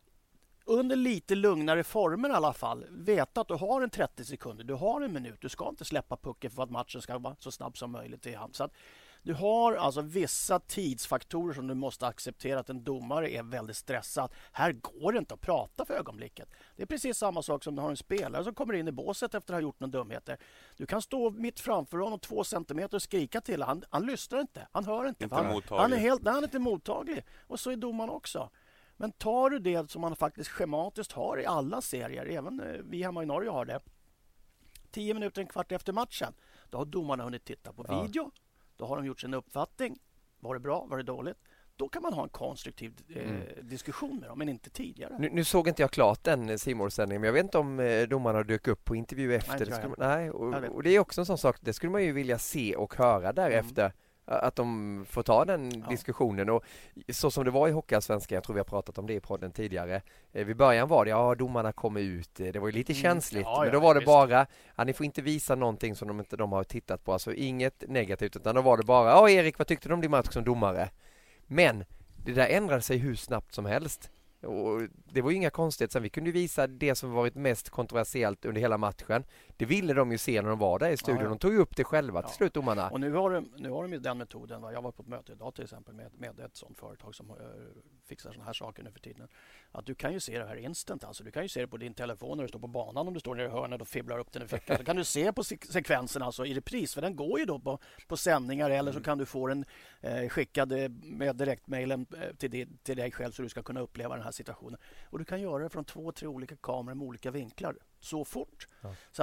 under lite lugnare former i alla fall veta att du har en trettio sekunder, du har en minut, du ska inte släppa pucken för att matchen ska vara så snabb som möjligt i hand. Så att du har alltså vissa tidsfaktorer som du måste acceptera, att en domare är väldigt stressad. Här går det inte att prata för ögonblicket. Det är precis samma sak som du har en spelare som kommer in i båset efter att ha gjort någon dumheter. Du kan stå mitt framför honom två centimeter och skrika till. Han, han lyssnar inte, han hör inte. inte han, han är helt han är inte mottaglig. Och så är domaren också. Men tar du det som man faktiskt schematiskt har i alla serier, även vi hemma i Norge har det, tio minuter, en kvart efter matchen, då har domarna hunnit titta på ja. video. Då har de gjort sin uppfattning. Var det bra? Var det dåligt? Då kan man ha en konstruktiv eh, mm. diskussion med dem, men inte tidigare. Nu, nu såg inte jag klart den C More-sändningen, men jag vet inte om eh, domarna dök upp på intervju efter. Nej, det skulle, nej och, och det är också en sån sak, det skulle man ju vilja se och höra därefter. Mm. Att de får ta den ja. diskussionen. Och så som det var i Hockeyallsvenskan, jag tror vi har pratat om det i podden tidigare. Eh, vid början var det, ja domarna kom ut, det var ju lite mm. känsligt. Ja, men då ja, var det visst. bara, ja, ni får inte visa någonting som de inte de har tittat på. Alltså inget negativt, utan då var det bara, ja Erik, vad tyckte du om din match som domare? Men det där ändrade sig hur snabbt som helst. Och det var ju inga konstigheter. Sen vi kunde visa det som varit mest kontroversiellt under hela matchen. Det ville de ju se när de var där i studion. Ja, ja. De tog ju upp det själva till ja. slut, domarna. Och nu har de, nu har de ju den metoden. Va? Jag var på ett möte idag till exempel med, med ett sånt företag som uh, fixar såna här saker nu för tiden. Att du kan ju se det här instant. Alltså. Du kan ju se det på din telefon när du står på banan. Om du står nere i hörnet och fibblar upp den i fickan. Så kan du se på sek- sekvensen alltså i repris. För den går ju då på, på sändningar. Eller så kan du få den eh, skickad med direktmailen eh, till, dig, till dig själv så du ska kunna uppleva den här situationen. Och du kan göra det från två, tre olika kameror med olika vinklar. Så fort. Ja. Så att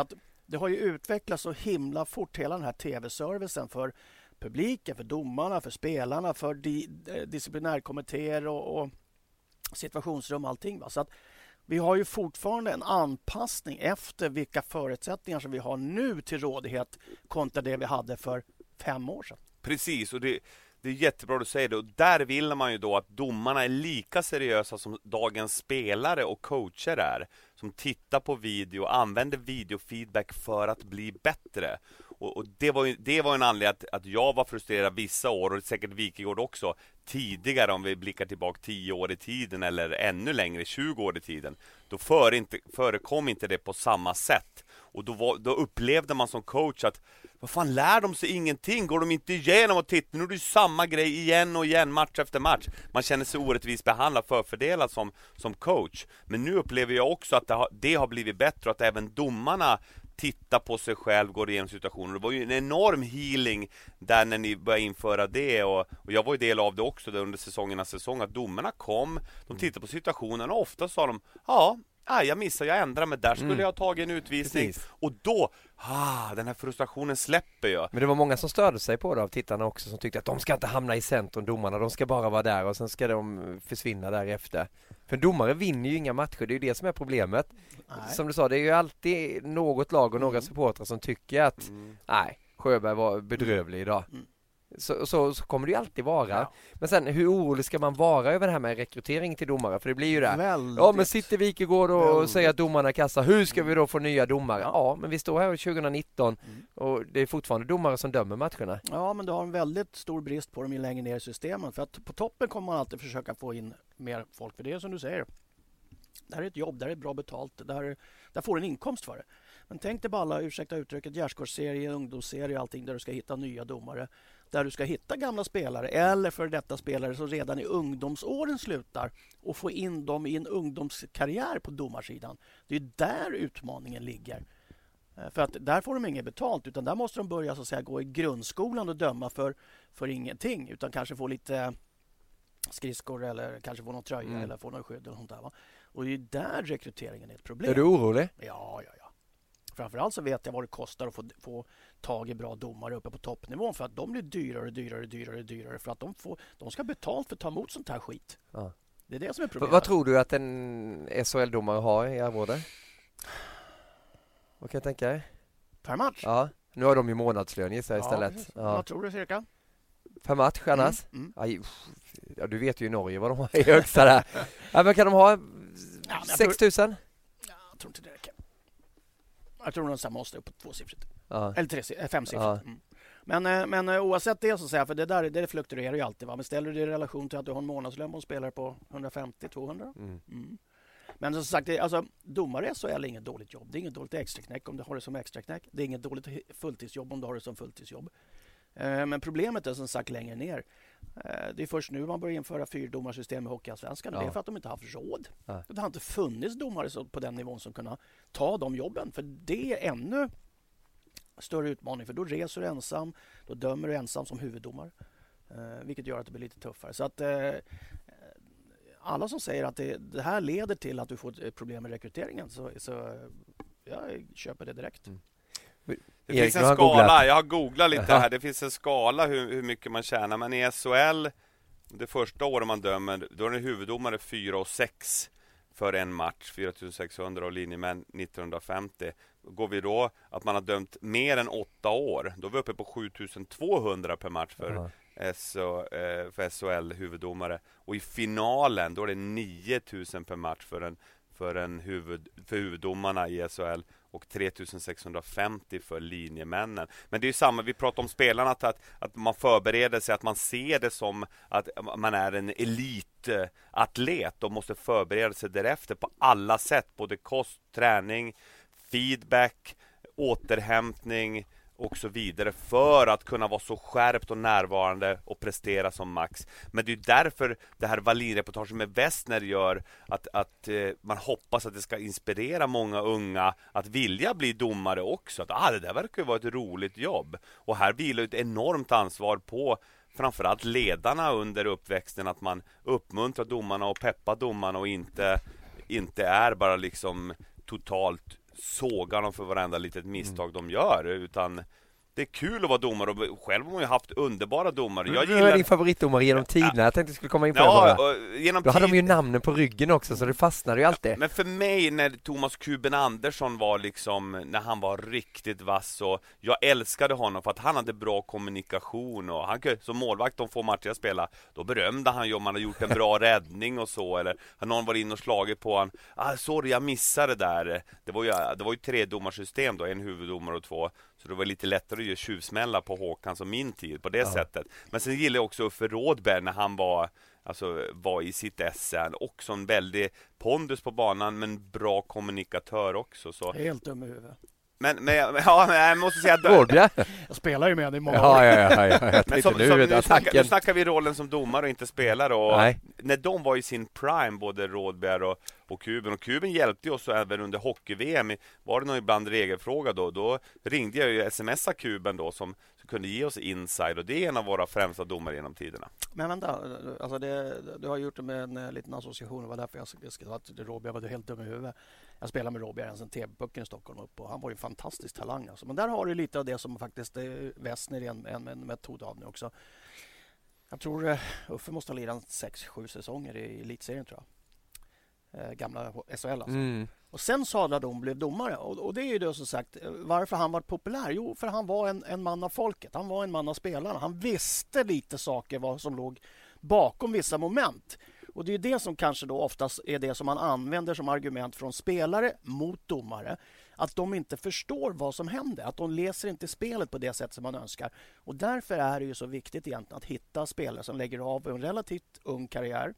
Det har ju utvecklats så himla fort, hela den här tv-servicen för publiken, för domarna, för spelarna, för di- disciplinärkommittéer och, och situationsrum och allting. Va? Så att vi har ju fortfarande en anpassning efter vilka förutsättningar som vi har nu till rådighet kontra det vi hade för fem år sedan. Precis, och det, det är jättebra du säger det. Och där vill man ju då att domarna är lika seriösa som dagens spelare och coacher är. Som tittar på video och använder videofeedback för att bli bättre. Och, och det var ju, det var en anledning att, att jag var frustrerad vissa år, och säkert Wikegård också, tidigare, om vi blickar tillbaka tio år i tiden eller ännu längre, tjugo år i tiden. Då före inte, förekom inte det på samma sätt. Och då, var, då upplevde man som coach att vad fan, lär de sig ingenting? Går de inte igenom och tittar? Nu är det ju samma grej igen och igen, match efter match. Man känner sig orättvist behandlad, förfördelad som, som coach. Men nu upplever jag också att det har, det har blivit bättre, och att även domarna tittar på sig själv, går igenom situationer. Det var ju en enorm healing där när ni började införa det, och, och jag var ju del av det också under säsongernas säsong, att domarna kom, de tittade på situationen och ofta sa de, ja, ah, jag missar, jag ändrar mig, där skulle mm. jag ha tagit en utvisning. Precis. Och då, ah, den här frustrationen släpper jag. Men det var många som störde sig på det av tittarna också, som tyckte att de ska inte hamna i centrum, domarna, de ska bara vara där och sen ska de försvinna därefter. För domare vinner ju inga matcher, det är ju det som är problemet. Nej. Som du sa, det är ju alltid något lag och några mm. supportrar som tycker att mm. nej, Sjöberg var bedrövlig idag. Mm. Så, så, så kommer det ju alltid vara. Ja. Men sen, hur orolig ska man vara över det här med rekrytering till domare? För det blir ju det. Väldigt. Ja, men sitter Wikegård och Väldigt. säger att domarna kastar. Hur ska vi då få nya domare? Ja, ja men vi står här tjugonitton mm. och det är fortfarande domare som dömer matcherna. Ja, men du har en väldigt stor brist på dem längre ner i systemen. För att på toppen kommer man alltid försöka få in mer folk. För det är som du säger. Det här är ett jobb, där är bra betalt. Där, där får du en inkomst för det. Men tänk dig bara alla, ursäkta uttrycket, gärdsgårdsserie, ungdomsserie och allting där du ska hitta nya domare. Där du ska hitta gamla spelare eller för detta spelare som redan i ungdomsåren slutar och få in dem i en ungdomskarriär på domarsidan. Det är där utmaningen ligger. För att där får de inget betalt, utan där måste de börja så att säga gå i grundskolan och döma för, för ingenting, utan kanske få lite skridskor eller kanske få någon tröja mm. eller få någon skydd eller sånt där, va? Och det är där rekryteringen är ett problem. Är du orolig? Ja, ja, ja. Framförallt så vet jag vad det kostar att få, få tag i bra domare uppe på toppnivån, för att de blir dyrare, dyrare, dyrare, dyrare för att de, får, de ska betalt för att ta emot sånt här skit. Ja. Det är det som är problemet. Vad tror du att en S H L-domare har i arvode? Vad kan jag tänka dig? Per match? Ja, nu har de ju månadslön i sig ja, istället. Ja. Vad tror du cirka? Per match annars? Mm, mm. Aj, ja, du vet ju i Norge vad de har i högsta där. Ja, men kan de ha ja, sex tusen? Ja, jag tror inte det räcker. Jag tror att de måste upp på tvåsiffrigt. Ja. Eller tre, femsiffrigt. Ja. Mm. Men, men oavsett det så säger jag, för det där det fluktuerar ju alltid. Va? Men ställer du det i relation till att du har en månadslön och spelar på hundrafemtio till tvåhundra. Mm. Mm. Men som sagt, det, alltså, domare så är det inget dåligt jobb. Det är inget dåligt extraknäck om du har det som extraknäck. Det är inget dåligt fulltidsjobb om du har det som fulltidsjobb. Eh, men problemet är som sagt längre ner. Eh, det är först nu man börjar införa fyrdomarsystem i Hockeyallsvenskan. Ja. Det är för att de inte har haft råd. Ja. Det har inte funnits domare på den nivån som kunna ta de jobben. För det är ännu större utmaning. För då reser du ensam. Då dömer du ensam som huvuddomare. Eh, vilket gör att det blir lite tuffare. Så att eh, alla som säger att det, det här leder till att du får ett problem med rekryteringen, så, så jag köper det direkt. Mm. Det Erik, finns en skala, jag har googlat lite här. Det finns en skala hur, hur mycket man tjänar. Men i S H L, det första året man dömer, då är det huvuddomare fyra och sex för en match, fyra tusen sexhundra, och linjemän nittonhundrafemtio. Går vi då att man har dömt mer än åtta år, då är vi uppe på sju tusen tvåhundra per match för uh-huh. S H, eh, för S H L huvuddomare. Och i finalen då är det nio tusen per match för en för en huvud för huvuddomarna i S H L och tre tusen sexhundrafemtio för linjemännen. Men det är ju samma, vi pratar om spelarna, att, att, att man förbereder sig, att man ser det som att man är en elitatlet och måste förbereda sig därefter på alla sätt, både kost, träning, feedback, återhämtning och så vidare, för att kunna vara så skärpt och närvarande och prestera som max. Men det är därför det här Wallin-reportaget med Westner gör att, att eh, man hoppas att det ska inspirera många unga att vilja bli domare också. Att ah, det där verkar ju vara ett roligt jobb. Och här vilar ett enormt ansvar på framförallt ledarna under uppväxten, att man uppmuntrar domarna och peppar domarna och inte, inte är bara liksom totalt såga dem för varenda litet misstag mm. de gör, utan det är kul att vara domare, och själv har man ju haft underbara domare. Jag gillar... Vad är din favoritdomare genom tiderna? Ja. Jag tänkte jag skulle komma in på ja, det bara. Genom Då tid... hade de ju namnen på ryggen också, så det fastnade ju alltid. Men för mig, när Thomas Kuben Andersson var liksom, när han var riktigt vass, och jag älskade honom för att han hade bra kommunikation, och han som målvakt de få matcher jag spelade, då berömde han ju om man hade gjort en bra räddning och så, eller har någon varit in och slagit på han. Ah, sorry, jag missade där. Det var ju, det var ju tre domarsystem då, en huvuddomare och två. Så det var lite lättare att göra tjuvsmälla på Håkan som min tid på det ja. sättet. Men sen gillade jag också Uffe Rådberg när han var, alltså, var i sitt S N. Också en väldigt pondus på banan, men bra kommunikatör också. Så. Helt dum i huvudet. Men, men, ja, men jag måste säga att Rådberg. Jag spelar ju med det i många ja, ja, ja, ja, jag men som, nu, som, nu, snackar, nu snackar vi rollen som domare och inte spelare. Och Nej. När de var i sin prime, både Rådberg och, och Kuben. Och Kuben hjälpte oss även under hockey-V M. Var det någon ibland regelfråga då, då ringde jag ju smsa Kuben då som, som kunde ge oss inside. Och det är en av våra främsta domare genom tiderna. Men vänta, alltså det, du har gjort det med en, en liten association. Det var därför jag skrev att Rådberg var helt dum i huvudet. Jag spelade med Rådberg sen T V-pucken i Stockholm upp, och han var ju en fantastisk talang. Alltså. Men där har du lite av det som faktiskt är Westner en, en, en metod av nu också. Jag tror uh, Uffe måste ha lirat sex sju säsonger i elitserien, tror jag. Uh, gamla S H L alltså. Mm. Och sen Sadla Dom blev domare. Och, och det är ju det som sagt, varför han var populär? Jo, för han var en, en man av folket. Han var en man av spelarna. Han visste lite saker vad som låg bakom vissa moment. Och det är det som kanske då oftast är det som man använder som argument från spelare mot domare. Att de inte förstår vad som händer. Att de läser inte spelet på det sätt som man önskar. Och därför är det ju så viktigt egentligen att hitta spelare som lägger av en relativt ung karriär.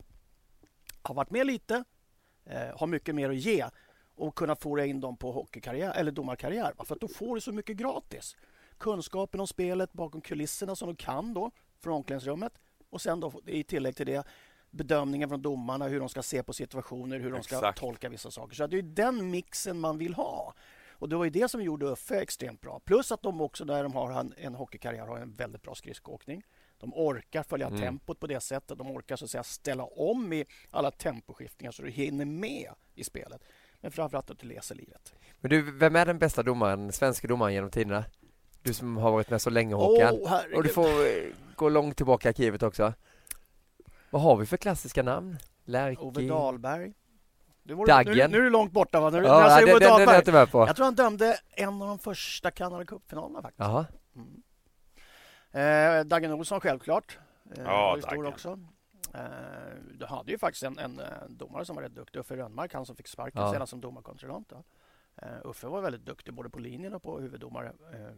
Har varit med lite. Eh, har mycket mer att ge. Och kunna få in dem på hockeykarriär eller domarkarriär. För att då får du så mycket gratis. Kunskapen om spelet bakom kulisserna som de kan då. Från omklädningsrummet. Och sen då i tillägg till det bedömningen från domarna, hur de ska se på situationer, hur de ska Exakt. tolka vissa saker. Så det är den mixen man vill ha. Och det var ju det som gjorde Uffe extremt bra. Plus att de också, där de har en, en hockeykarriär, har en väldigt bra skridskoåkning. De orkar följa mm. tempot på det sättet. De orkar så att säga ställa om i alla temposkiftningar så du hinner med i spelet. Men framförallt att du läser livet. Men du, vem är den bästa domaren, svenska domaren genom tiderna? Du som har varit med så länge, Håkan. Oh, och du får gå långt tillbaka i arkivet också. Vad har vi för klassiska namn? Lärki... Ove Dahlberg. Du var, Daggen. Nu, nu är du långt borta, va? Nu, ja, jag säger den, den, den är jag, på. jag tror han dömde en av de första Canada Cup-finalerna faktiskt. Jaha. Mm. Eh, Daggen Olsson självklart. Eh, ja, stor också. Eh, du hade ju faktiskt en, en, en domare som var rätt duktig. Uffe Rönnmark, han som fick sparken ja. senast som domarkontrollant. Eh, Uffe var väldigt duktig både på linjen och på huvuddomare. Eh,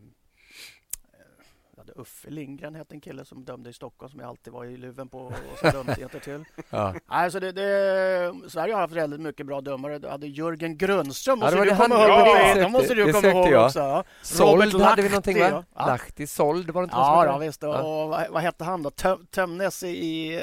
hade Uffe Lindgren hette en kille som dömde i Stockholm som jag alltid var i luven på och så dumheter till. Ja. Alltså det, det, Sverige har haft väldigt mycket bra dömare. Du hade Jörgen Grundström. Ja, måste du komma ihåg ja, det. Det måste du komma ihåg jag. också. Ja. Sold Lahti, hade vi någonting va? Ja. Lahti, Sold var det inte. Ja, ja visst. Ja. Och vad, vad hette han då? Töm, Tömnes i,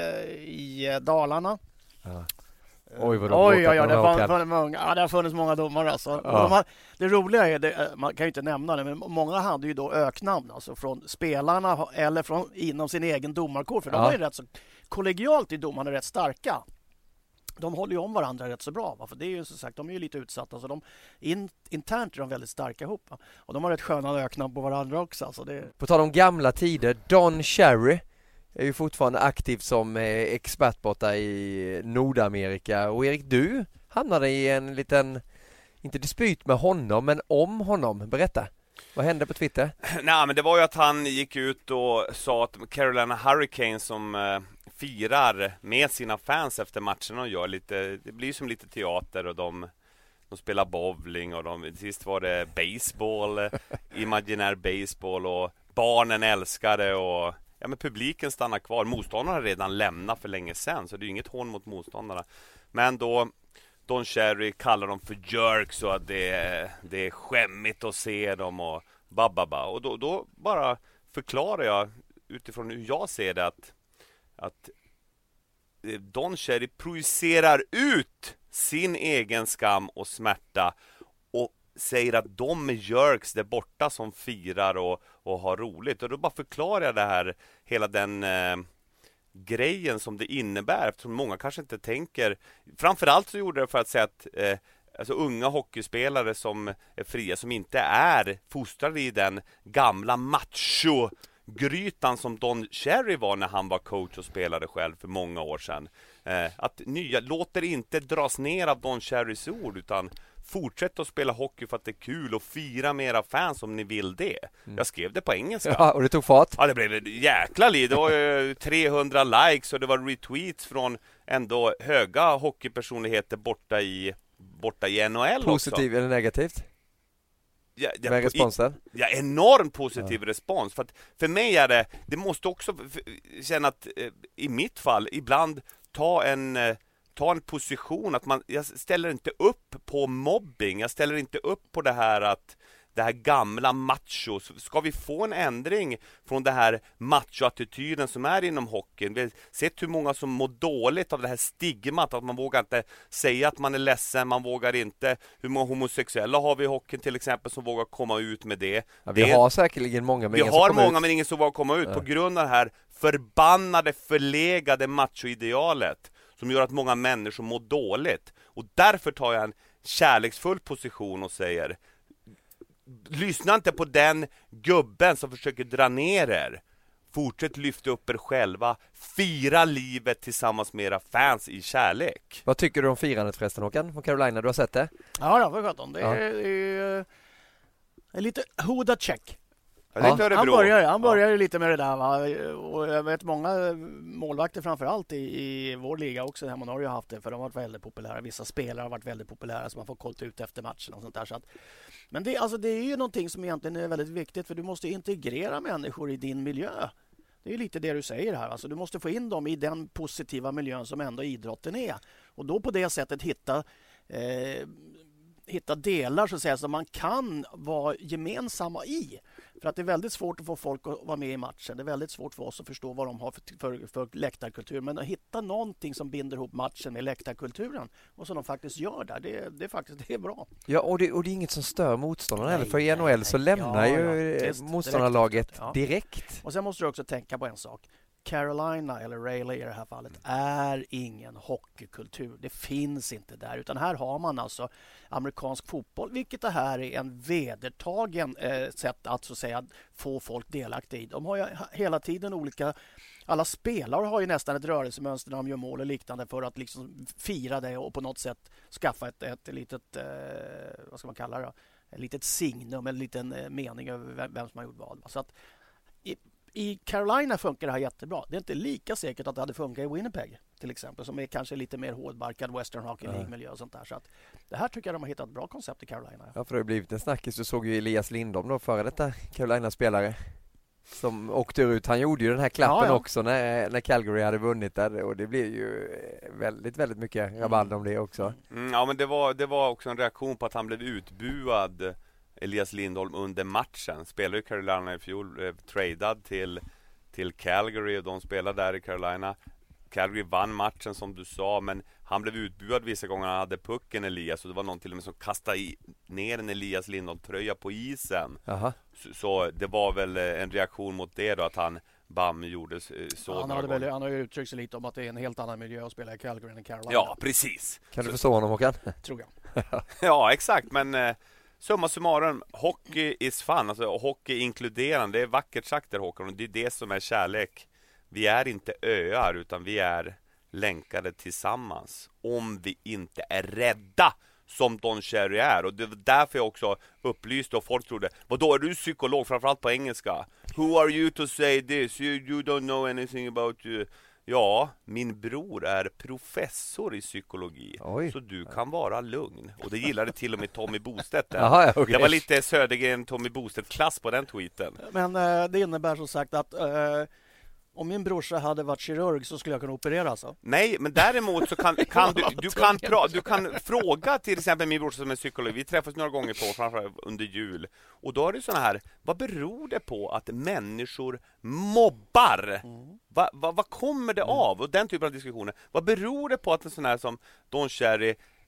i Dalarna. Ja. Oj, vad de oj, oj, oj, det, var, var många, ja, det har funnits många domare. Alltså. Ja. De har, det roliga är, det, man kan ju inte nämna det, men många hade ju då öknamn alltså från spelarna eller från inom sin egen domarkår. För ja. de var ju rätt så kollegialt i domarna rätt starka. De håller ju om varandra rätt så bra. Va? För det är ju så sagt, de är ju lite utsatta. Så de, in, internt är de väldigt starka ihop. Va? Och de har rätt sköna öknamn på varandra också. Alltså det... På tal om gamla tider, Don Cherry är ju fortfarande aktiv som expert borta i Nordamerika. Och Erik, du hamnade i en liten, inte dispyt med honom, men om honom. Berätta, vad hände på Twitter? Nej, men det var ju att han gick ut och sa att Carolina Hurricanes som eh, firar med sina fans efter matchen och gör lite, det blir som lite teater och de, de spelar bowling och de, sist var det baseball, imaginär baseball och barnen älskar det och ja, men publiken stannar kvar. Motståndarna har redan lämnat för länge sedan, så det är ju inget hån mot motståndarna. Men då Don Cherry kallar dem för jerks och att det är, det är skämmigt att se dem och bababa. Och då, då bara förklarar jag utifrån hur jag ser det att, att Don Cherry projicerar ut sin egen skam och smärta och säger att de är jerks där borta som firar och, och har roligt. Och då bara förklarar jag det här, hela den eh, grejen som det innebär, eftersom många kanske inte tänker. Framförallt så gjorde det för att säga att eh, alltså unga hockeyspelare som är fria, som inte är fostrade i den gamla macho-grytan som Don Cherry var när han var coach och spelade själv för många år sedan. Eh, att nya låter inte dras ner av Don Cherrys ord, utan fortsätt att spela hockey för att det är kul och fira med era fans om ni vill det. Mm. Jag skrev det på engelska. Ja, och det tog fart. Ja, det blev ett jäkla liv. Det var ju trehundra likes och det var retweets från ändå höga hockeypersonligheter borta i, borta i N H L. Positivt eller negativt? Ja, ja, med responsen? Ja, enormt positiv ja. respons. För, att, för mig är det, det måste också känna att eh, i mitt fall, ibland ta en... Eh, ta en position att man, jag ställer inte upp på mobbing, jag ställer inte upp på det här att det här gamla macho. Ska vi få en ändring från det här macho-attityden som är inom hockeyn? Vi har sett hur många som mår dåligt av det här stigmat, att man vågar inte säga att man är ledsen, man vågar inte. Hur många homosexuella har vi i hockeyn till exempel som vågar komma ut med det? Ja, vi det, har säkerligen många, men vi ingen har som många ut. men ingen som vågar komma ut ja. på grund av det här förbannade, förlegade macho-idealet som gör att många människor mår dåligt. Och därför tar jag en kärleksfull position och säger: lyssna inte på den gubben som försöker dra ner er. Fortsätt lyfta upp er själva. Fira livet tillsammans med era fans i kärlek. Vad tycker du om firandet förresten, Håkan? Från Carolina, du har sett det? Ja, det har jag om. Det är, ja. det är, är lite huda check. Ja, han börjar, han börjar ju ja. lite med det där, va? Och jag vet många målvakter framförallt i, i vår liga också hemma Norge har haft det, för de har varit väldigt populära. Vissa spelare har varit väldigt populära så man får kolla ut efter matchen och sånt där. Så att, men det, alltså, det är ju någonting som egentligen är väldigt viktigt, för du måste integrera människor i din miljö. Det är ju lite det du säger här. Alltså, du måste få in dem i den positiva miljön som ändå idrotten är. Och då på det sättet hitta eh, hitta delar så att säga, som man kan vara gemensamma i. För att det är väldigt svårt att få folk att vara med i matchen. Det är väldigt svårt för oss att förstå vad de har för, för, för läktarkultur. Men att hitta någonting som binder ihop matchen med läktarkulturen och som de faktiskt gör där, det, det är faktiskt det är bra. Ja, och det, och det är inget som stör motståndarna heller. För i N H L så lämnar ja, ju ja, motståndarlaget direkt, ja. direkt. Och sen måste du också tänka på en sak. Carolina, eller Raleigh i det här fallet, är ingen hockeykultur. Det finns inte där, utan här har man alltså amerikansk fotboll, vilket det här är en vedertagen eh, sätt att så att säga få folk delaktiga i. De har ju hela tiden olika, alla spelare har ju nästan ett rörelsemönster när de gör mål och liknande för att liksom fira det och på något sätt skaffa ett, ett litet, eh, vad ska man kalla det då? Ett litet signum, en liten eh, mening över vem som har gjort vad. Så att i, I Carolina funkar det här jättebra. Det är inte lika säkert att det hade funkat i Winnipeg till exempel, som är kanske lite mer hårdbarkad Western Hockey League-miljö och sånt där. Så att det här tycker jag de har hittat ett bra koncept i Carolina. Ja, för det har blivit en snackis. Du såg ju Elias Lindholm då, före detta Carolina-spelare som åkte ut. Han gjorde ju den här klappen ja, ja. också när, när Calgary hade vunnit där, och det blev ju väldigt, väldigt mycket rabalder om det också. Mm, ja, men det var, det var också en reaktion på att han blev utbuad, Elias Lindholm, under matchen. Spelade i Carolina i fjol, eh, tradad till, till Calgary, och de spelade där i Carolina. Calgary vann matchen som du sa, men han blev utbuad vissa gånger. Han hade pucken, Elias, och det var någon till och med som kastade i, ner en Elias Lindholm-tröja på isen. Så, så det var väl en reaktion mot det då, att han Bam gjorde så. Ja, han, hade väl, han har ju uttryckt sig lite om att det är en helt annan miljö att spela i Calgary än i Carolina. Ja, precis. Kan du förstå honom, Håkan? Tror jag. Ja, exakt, men eh, summa summarum, hockey is fun, alltså hockey inkluderande. Det är vackert sagt där, Håkan, och det är det som är kärlek. Vi är inte öar, utan vi är länkade tillsammans. Om vi inte är rädda som Don Cherry är. Och det var därför jag också upplyste, och folk trodde, vadå, är du psykolog, framförallt på engelska? Who are you to say this? You, you don't know anything about you. Ja, min bror är professor i psykologi. Oj. Så du kan vara lugn. Och det gillade till och med Tommy Bostedt. Aha, ja, okay. Det var lite Södergren Tommy Bostedt-klass på den tweeten. Men äh, det innebär som sagt att äh, om min brorsa hade varit kirurg så skulle jag kunna operera alltså. Nej, men däremot så kan, kan du, du, kan pra, du kan fråga till exempel min brorsa som är psykolog. Vi träffas några gånger på, framförallt under jul. Och då är det såna här, vad beror det på att människor mobbar? Mm. Vad va, va kommer det av? Och den typen av diskussioner. Vad beror det på att en sån här som Don Cherry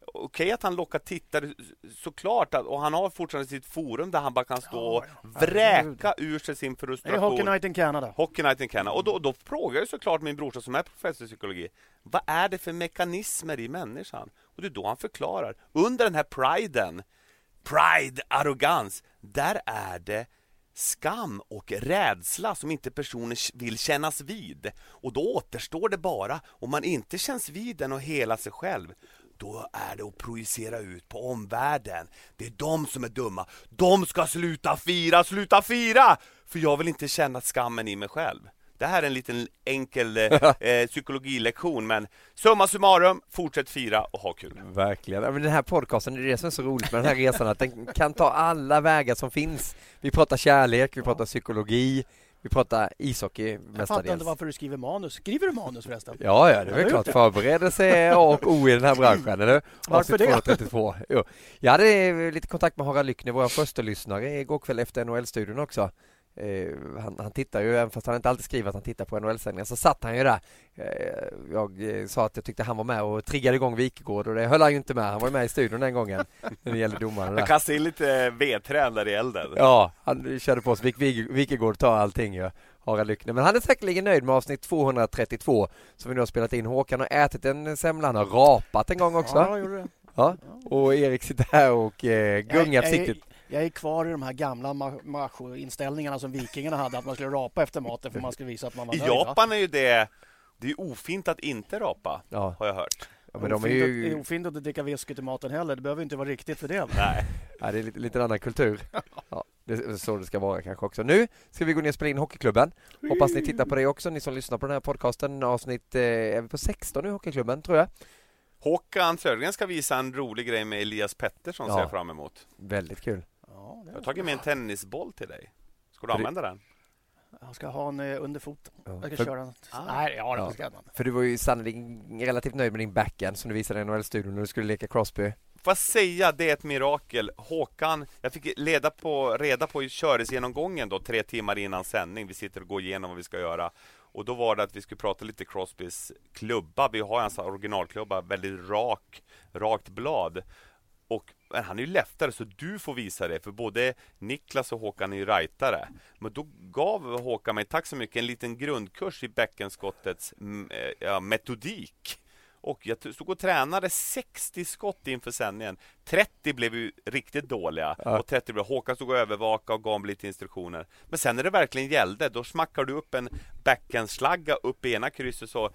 okej att han lockar tittare såklart, att, och han har fortfarande sitt forum där han bara kan stå och Ja, ja. vräka ur sig sin Det är frustration. Hockey Night in Canada. Hockey Night in Canada. Och då, då frågar jag såklart min brorsa som är professor i psykologi, vad är det för mekanismer i människan? Och det är då han förklarar. Under den här priden, pride, arrogans, där är det skam och rädsla som inte personen vill kännas vid. Och då återstår det bara, om man inte känns vid den och hela sig själv, då är det att projicera ut på omvärlden. Det är de som är dumma. De ska sluta fira, sluta fira! För jag vill inte känna skammen i mig själv. Det här är en liten enkel eh, psykologilektion, men summa summarum, fortsätt fira och ha kul. Verkligen. Men den här podcasten, det är det som är så roligt med den här resan, att den kan ta alla vägar som finns. Vi pratar kärlek, vi pratar psykologi, vi pratar ishockey mestadels. Jag fattar inte varför du skriver manus. Skriver du manus förresten? Ja, ja, det är väl klart. Förberedelse är A och O i den här branschen, eller? Varför det? tvåhundratrettiotvå. Jo. Jag hade lite kontakt med Harald Lyckner, vår första lyssnare, igår kväll efter N H L-studion också. Eh, han, han tittar ju, även fast han inte alltid skriver att han tittar på N H L-sändningar, så satt han ju där. Eh, jag eh, sa att jag tyckte han var med och triggade igång Wikegård, och det höll han ju inte med. Han var ju med i studion den gången när det gäller domarna. Jag kastade in lite vedträn där i elden. Ja, han körde på oss. Vik, Vik, Wikegård tar allting ju. Harald Lyckner. Men han är säkerligen nöjd med avsnitt tvåhundratrettiotvå som vi nu har spelat in. Håkan har ätit en semla, han har rapat en gång också. Ja, jag gjorde det. Ja, och Erik sitter här och eh, gungar försiktigt. Jag är kvar i de här gamla macho-inställningarna som vikingarna hade, att man skulle rapa efter maten för man skulle visa att man var I nöjd. Japan är ju det, det är ofint att inte rapa, Ja. har jag hört. Ja, men de är Ofint att- ju... Det är ofint att dricka whisky till maten heller. Det behöver inte vara riktigt för det. Nej. Ja, det är lite, lite annan kultur. Ja, det är så det ska vara kanske också. Nu ska vi gå ner och spela in Hockeyklubben. Hoppas ni tittar på det också, ni som lyssnar på den här podcasten. Avsnitt, eh, är vi på sexton nu, Hockeyklubben, tror jag. Håkan Södergren ska visa en rolig grej med Elias Pettersson, Ja. ser jag fram emot. Väldigt kul. Ja, det Jag har tagit med en tennisboll till dig. Ska du För det- använda den? Jag ska ha en eh, under foten. Ja. Jag ska För, köra en... Ah. Nej, ja, Ja. det ska jag. för du var ju sannolikt relativt nöjd med din backhand som du visade i N H L-studion när du skulle leka Crosby. Får jag säga, det är ett mirakel. Håkan, jag fick leda på, reda på i köresgenomgången då, tre timmar innan sändning. Vi sitter och går igenom vad vi ska göra. Och då var det att vi skulle prata lite Crosbys klubba. Vi har en sån originalklubba, väldigt rak, rakt blad. Och men han är ju leftare, så du får visa det. För både Niklas och Håkan är ju rightare. Men då gav Håkan mig, tack så mycket, en liten grundkurs i bäckenskottets mm, eh, ja, metodik. Och jag stod och tränade sextio skott inför sändningen. trettio blev ju riktigt dåliga. Ja. Och trettio blev Håkan stod och övervaka och gav lite instruktioner. Men sen när det verkligen gällde, då smackar du upp en backenslagga upp i ena krysset, så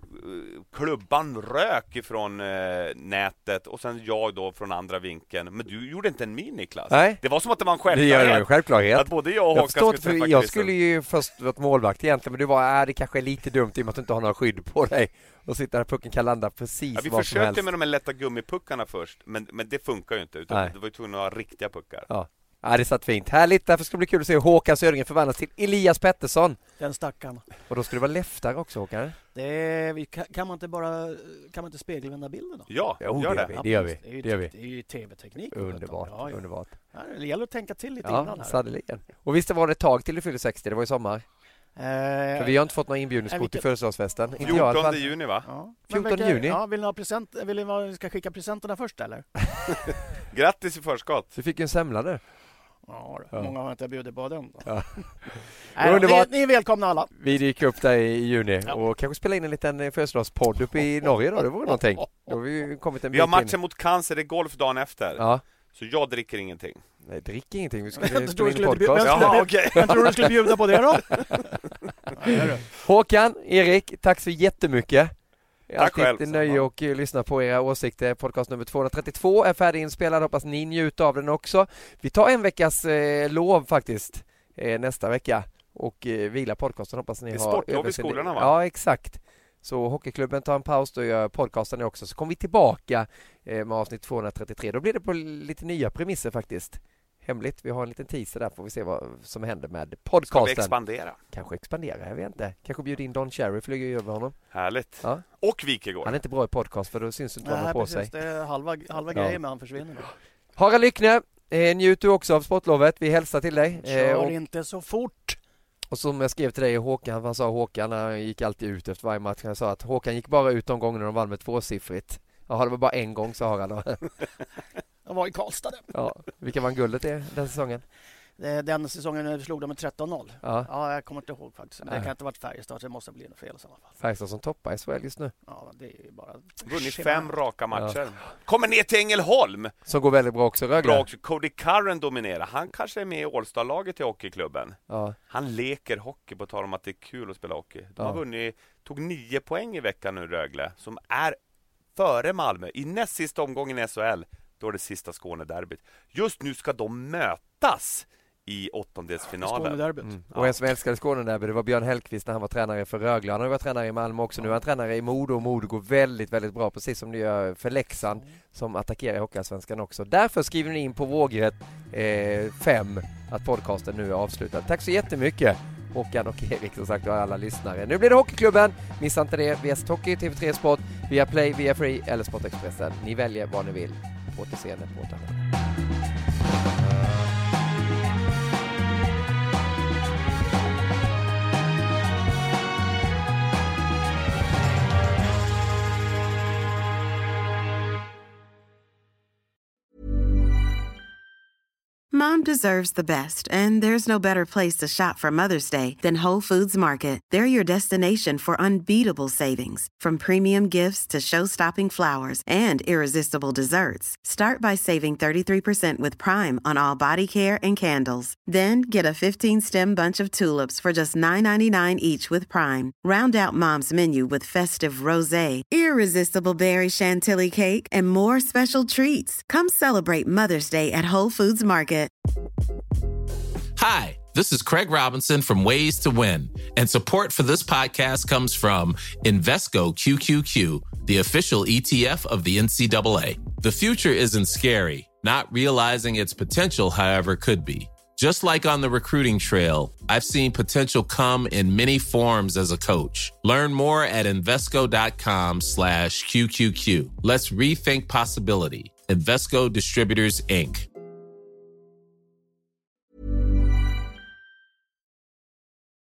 klubban rök ifrån eh, nätet, och sen jag då från andra vinkeln. Men du gjorde inte en min, Niklas. Nej. Det var som att det var en Det självklarhet. gör det en självklarhet. Att både jag och Jag, Håkan förstår, skulle för träffa jag krysset. skulle ju först varit målvakt egentligen, men du var, äh, det kanske är lite dumt i och med att du inte har några skydd på dig och sitter där, pucken kan landa precis Ja, vi var som försökte helst. med de här lätta gummipuckarna först, men, men det funkar ju inte, utan Nej. det var ju tvungen att ha riktiga puckar. Ja. Ja, det satt fint. Härligt, därför ska det bli kul att se Håkan Södergren förvandlas till Elias Pettersson. Den stackaren. Och då skulle det vara leftare också, Håkan. Det är, vi, kan, kan man inte bara kan man inte spegelvända bilden då? Ja, Jo, gör det gör det. vi. Det gör vi. Det är ju, Det gör vi. det är ju tv-teknik. Underbart, Ja, ja. underbart. Ja, det gäller att tänka till lite Ja, innan här. sannerligen. Och visst det var det ett tag till du fyllde sextio, det var i sommar. Eh, För vi har inte fått några inbjudningskort vilket- till födelsedagsfesten. Inte jag i alla fjortonde fall. juni, va? ja. fjortonde Men vilka- juni. Ja, vill ni ha present? Vill ni ha, ska skicka presenterna först eller? Grattis i förskott. Så vi fick ju en semla nu. Ja, då. Ja. Många har inte bjudit på den. Då. Ja. Nej, då, Underbart. ni, ni är välkomna alla. Vi dyker upp där i juni Ja. och kanske spela in en liten eh, födelsedagspodd uppe i Norge då. Det vore någonting. Då har vi ju kommit en Vi har bit matchen in. mot Cancer, det är golf dagen efter. Ja. Så jag dricker ingenting. Nej, drick ingenting. Vi Jag skulle tror spela in du skulle podcast. bjuda- Jaha, okej. Jag tror du skulle bjuda på det då. Ja, det är det. Håkan, Erik, tack så jättemycket. Tack själv. Alltid ett nöje och eh, lyssna på era åsikter. Podcast nummer tvåhundratrettiotvå är färdiginspelad. Hoppas ni njuter av den också. Vi tar en veckas eh, lov faktiskt eh, nästa vecka och eh, vila podcasten. Hoppas ni Det är har sportlov i överseende. skolorna, va? Ja, exakt. Så Hockeyklubben tar en paus, då gör podcasten också. Så kommer vi tillbaka eh, med avsnitt tvåhundratrettiotre. Då blir det på lite nya premisser faktiskt. Hemligt. Vi har en liten teaser där, får vi se vad som händer med Ska vi podcasten. expandera? Kanske expandera, jag vet inte. Kanske bjuda in Don Cherry, flyger över honom. Härligt. Ja. Och Wikegård. Han är inte bra i podcast för då syns inte vad han har Nej, på sig. precis. Det är halva, halva Ja. grejen med han försvinner. Då. Harald Lyckner, eh, njut du också av sportlovet. Vi hälsar till dig. Eh, Kör och, inte så fort. och som jag skrev till dig, Håkan, han sa Håkan, han gick alltid ut efter varje match. Han sa att Håkan gick bara ut de gångerna de vann med tvåsiffrigt. Jaha, det var bara en gång, sa Harald. Jag var i Karlstad. Ja, vilka vann guldet är den säsongen? Den säsongen när vi slog dem med tretton noll. Ja. Ja, jag kommer inte ihåg faktiskt. Men det kan inte ha varit Färjestad, det måste bli något fel i alla fall. Färjestad som toppar i S H L just nu. Ja, det är ju bara... Vunnit fem raka matcher. Ja. Kommer ner till Ängelholm. Som går väldigt bra också, Rögle. Bra också. Cody Curran dominerar. Han kanske är med i All-Star-laget i hockeyklubben. Ja. Han leker hockey, på tal om att det är kul att spela hockey. De ja. har vunnit, tog nio poäng i veckan nu, Rögle, som är före Malmö. I näst sista omgången i S H L, då är det sista Skånederbyt. Just nu ska de mötas i åttondelsfinalen. Mm. Och en som älskade Skånederby, det var Björn Hellqvist när han var tränare för Rögle. Han har varit tränare i Malmö också. Nu är han tränare i Modo, och Modo går väldigt, väldigt bra, precis som det gör för Leksand, som attackerar i Hockeyallsvenskan också. Därför skriver ni in på vågrätt eh, fem att podcasten nu är avslutad. Tack så jättemycket, Håkan och Erik, som sagt, och alla lyssnare. Nu blir det Hockeyklubben. Missa inte det. via Hockey, T V tre Sport, via Play, via Free eller Sportexpressen. Ni väljer vad ni vill. På återseende, på återhörande. Mom deserves the best, and there's no better place to shop for Mother's Day than Whole Foods Market. They're your destination for unbeatable savings, from premium gifts to show-stopping flowers and irresistible desserts. Start by saving thirty-three percent with Prime on all body care and candles. Then get a fifteen-stem bunch of tulips for just nine ninety-nine each with Prime. Round out Mom's menu with festive rosé, irresistible berry chantilly cake, and more special treats. Come celebrate Mother's Day at Whole Foods Market. Hi, this is Craig Robinson from Ways to Win, and support for this podcast comes from Invesco Q Q Q, the official E T F of the N C double A. The future isn't scary. Not realizing its potential, however, could be. Just like on the recruiting trail, I've seen potential come in many forms as a coach. Learn more at Invesco.com slash QQQ. Let's rethink possibility. Invesco Distributors, Incorporated.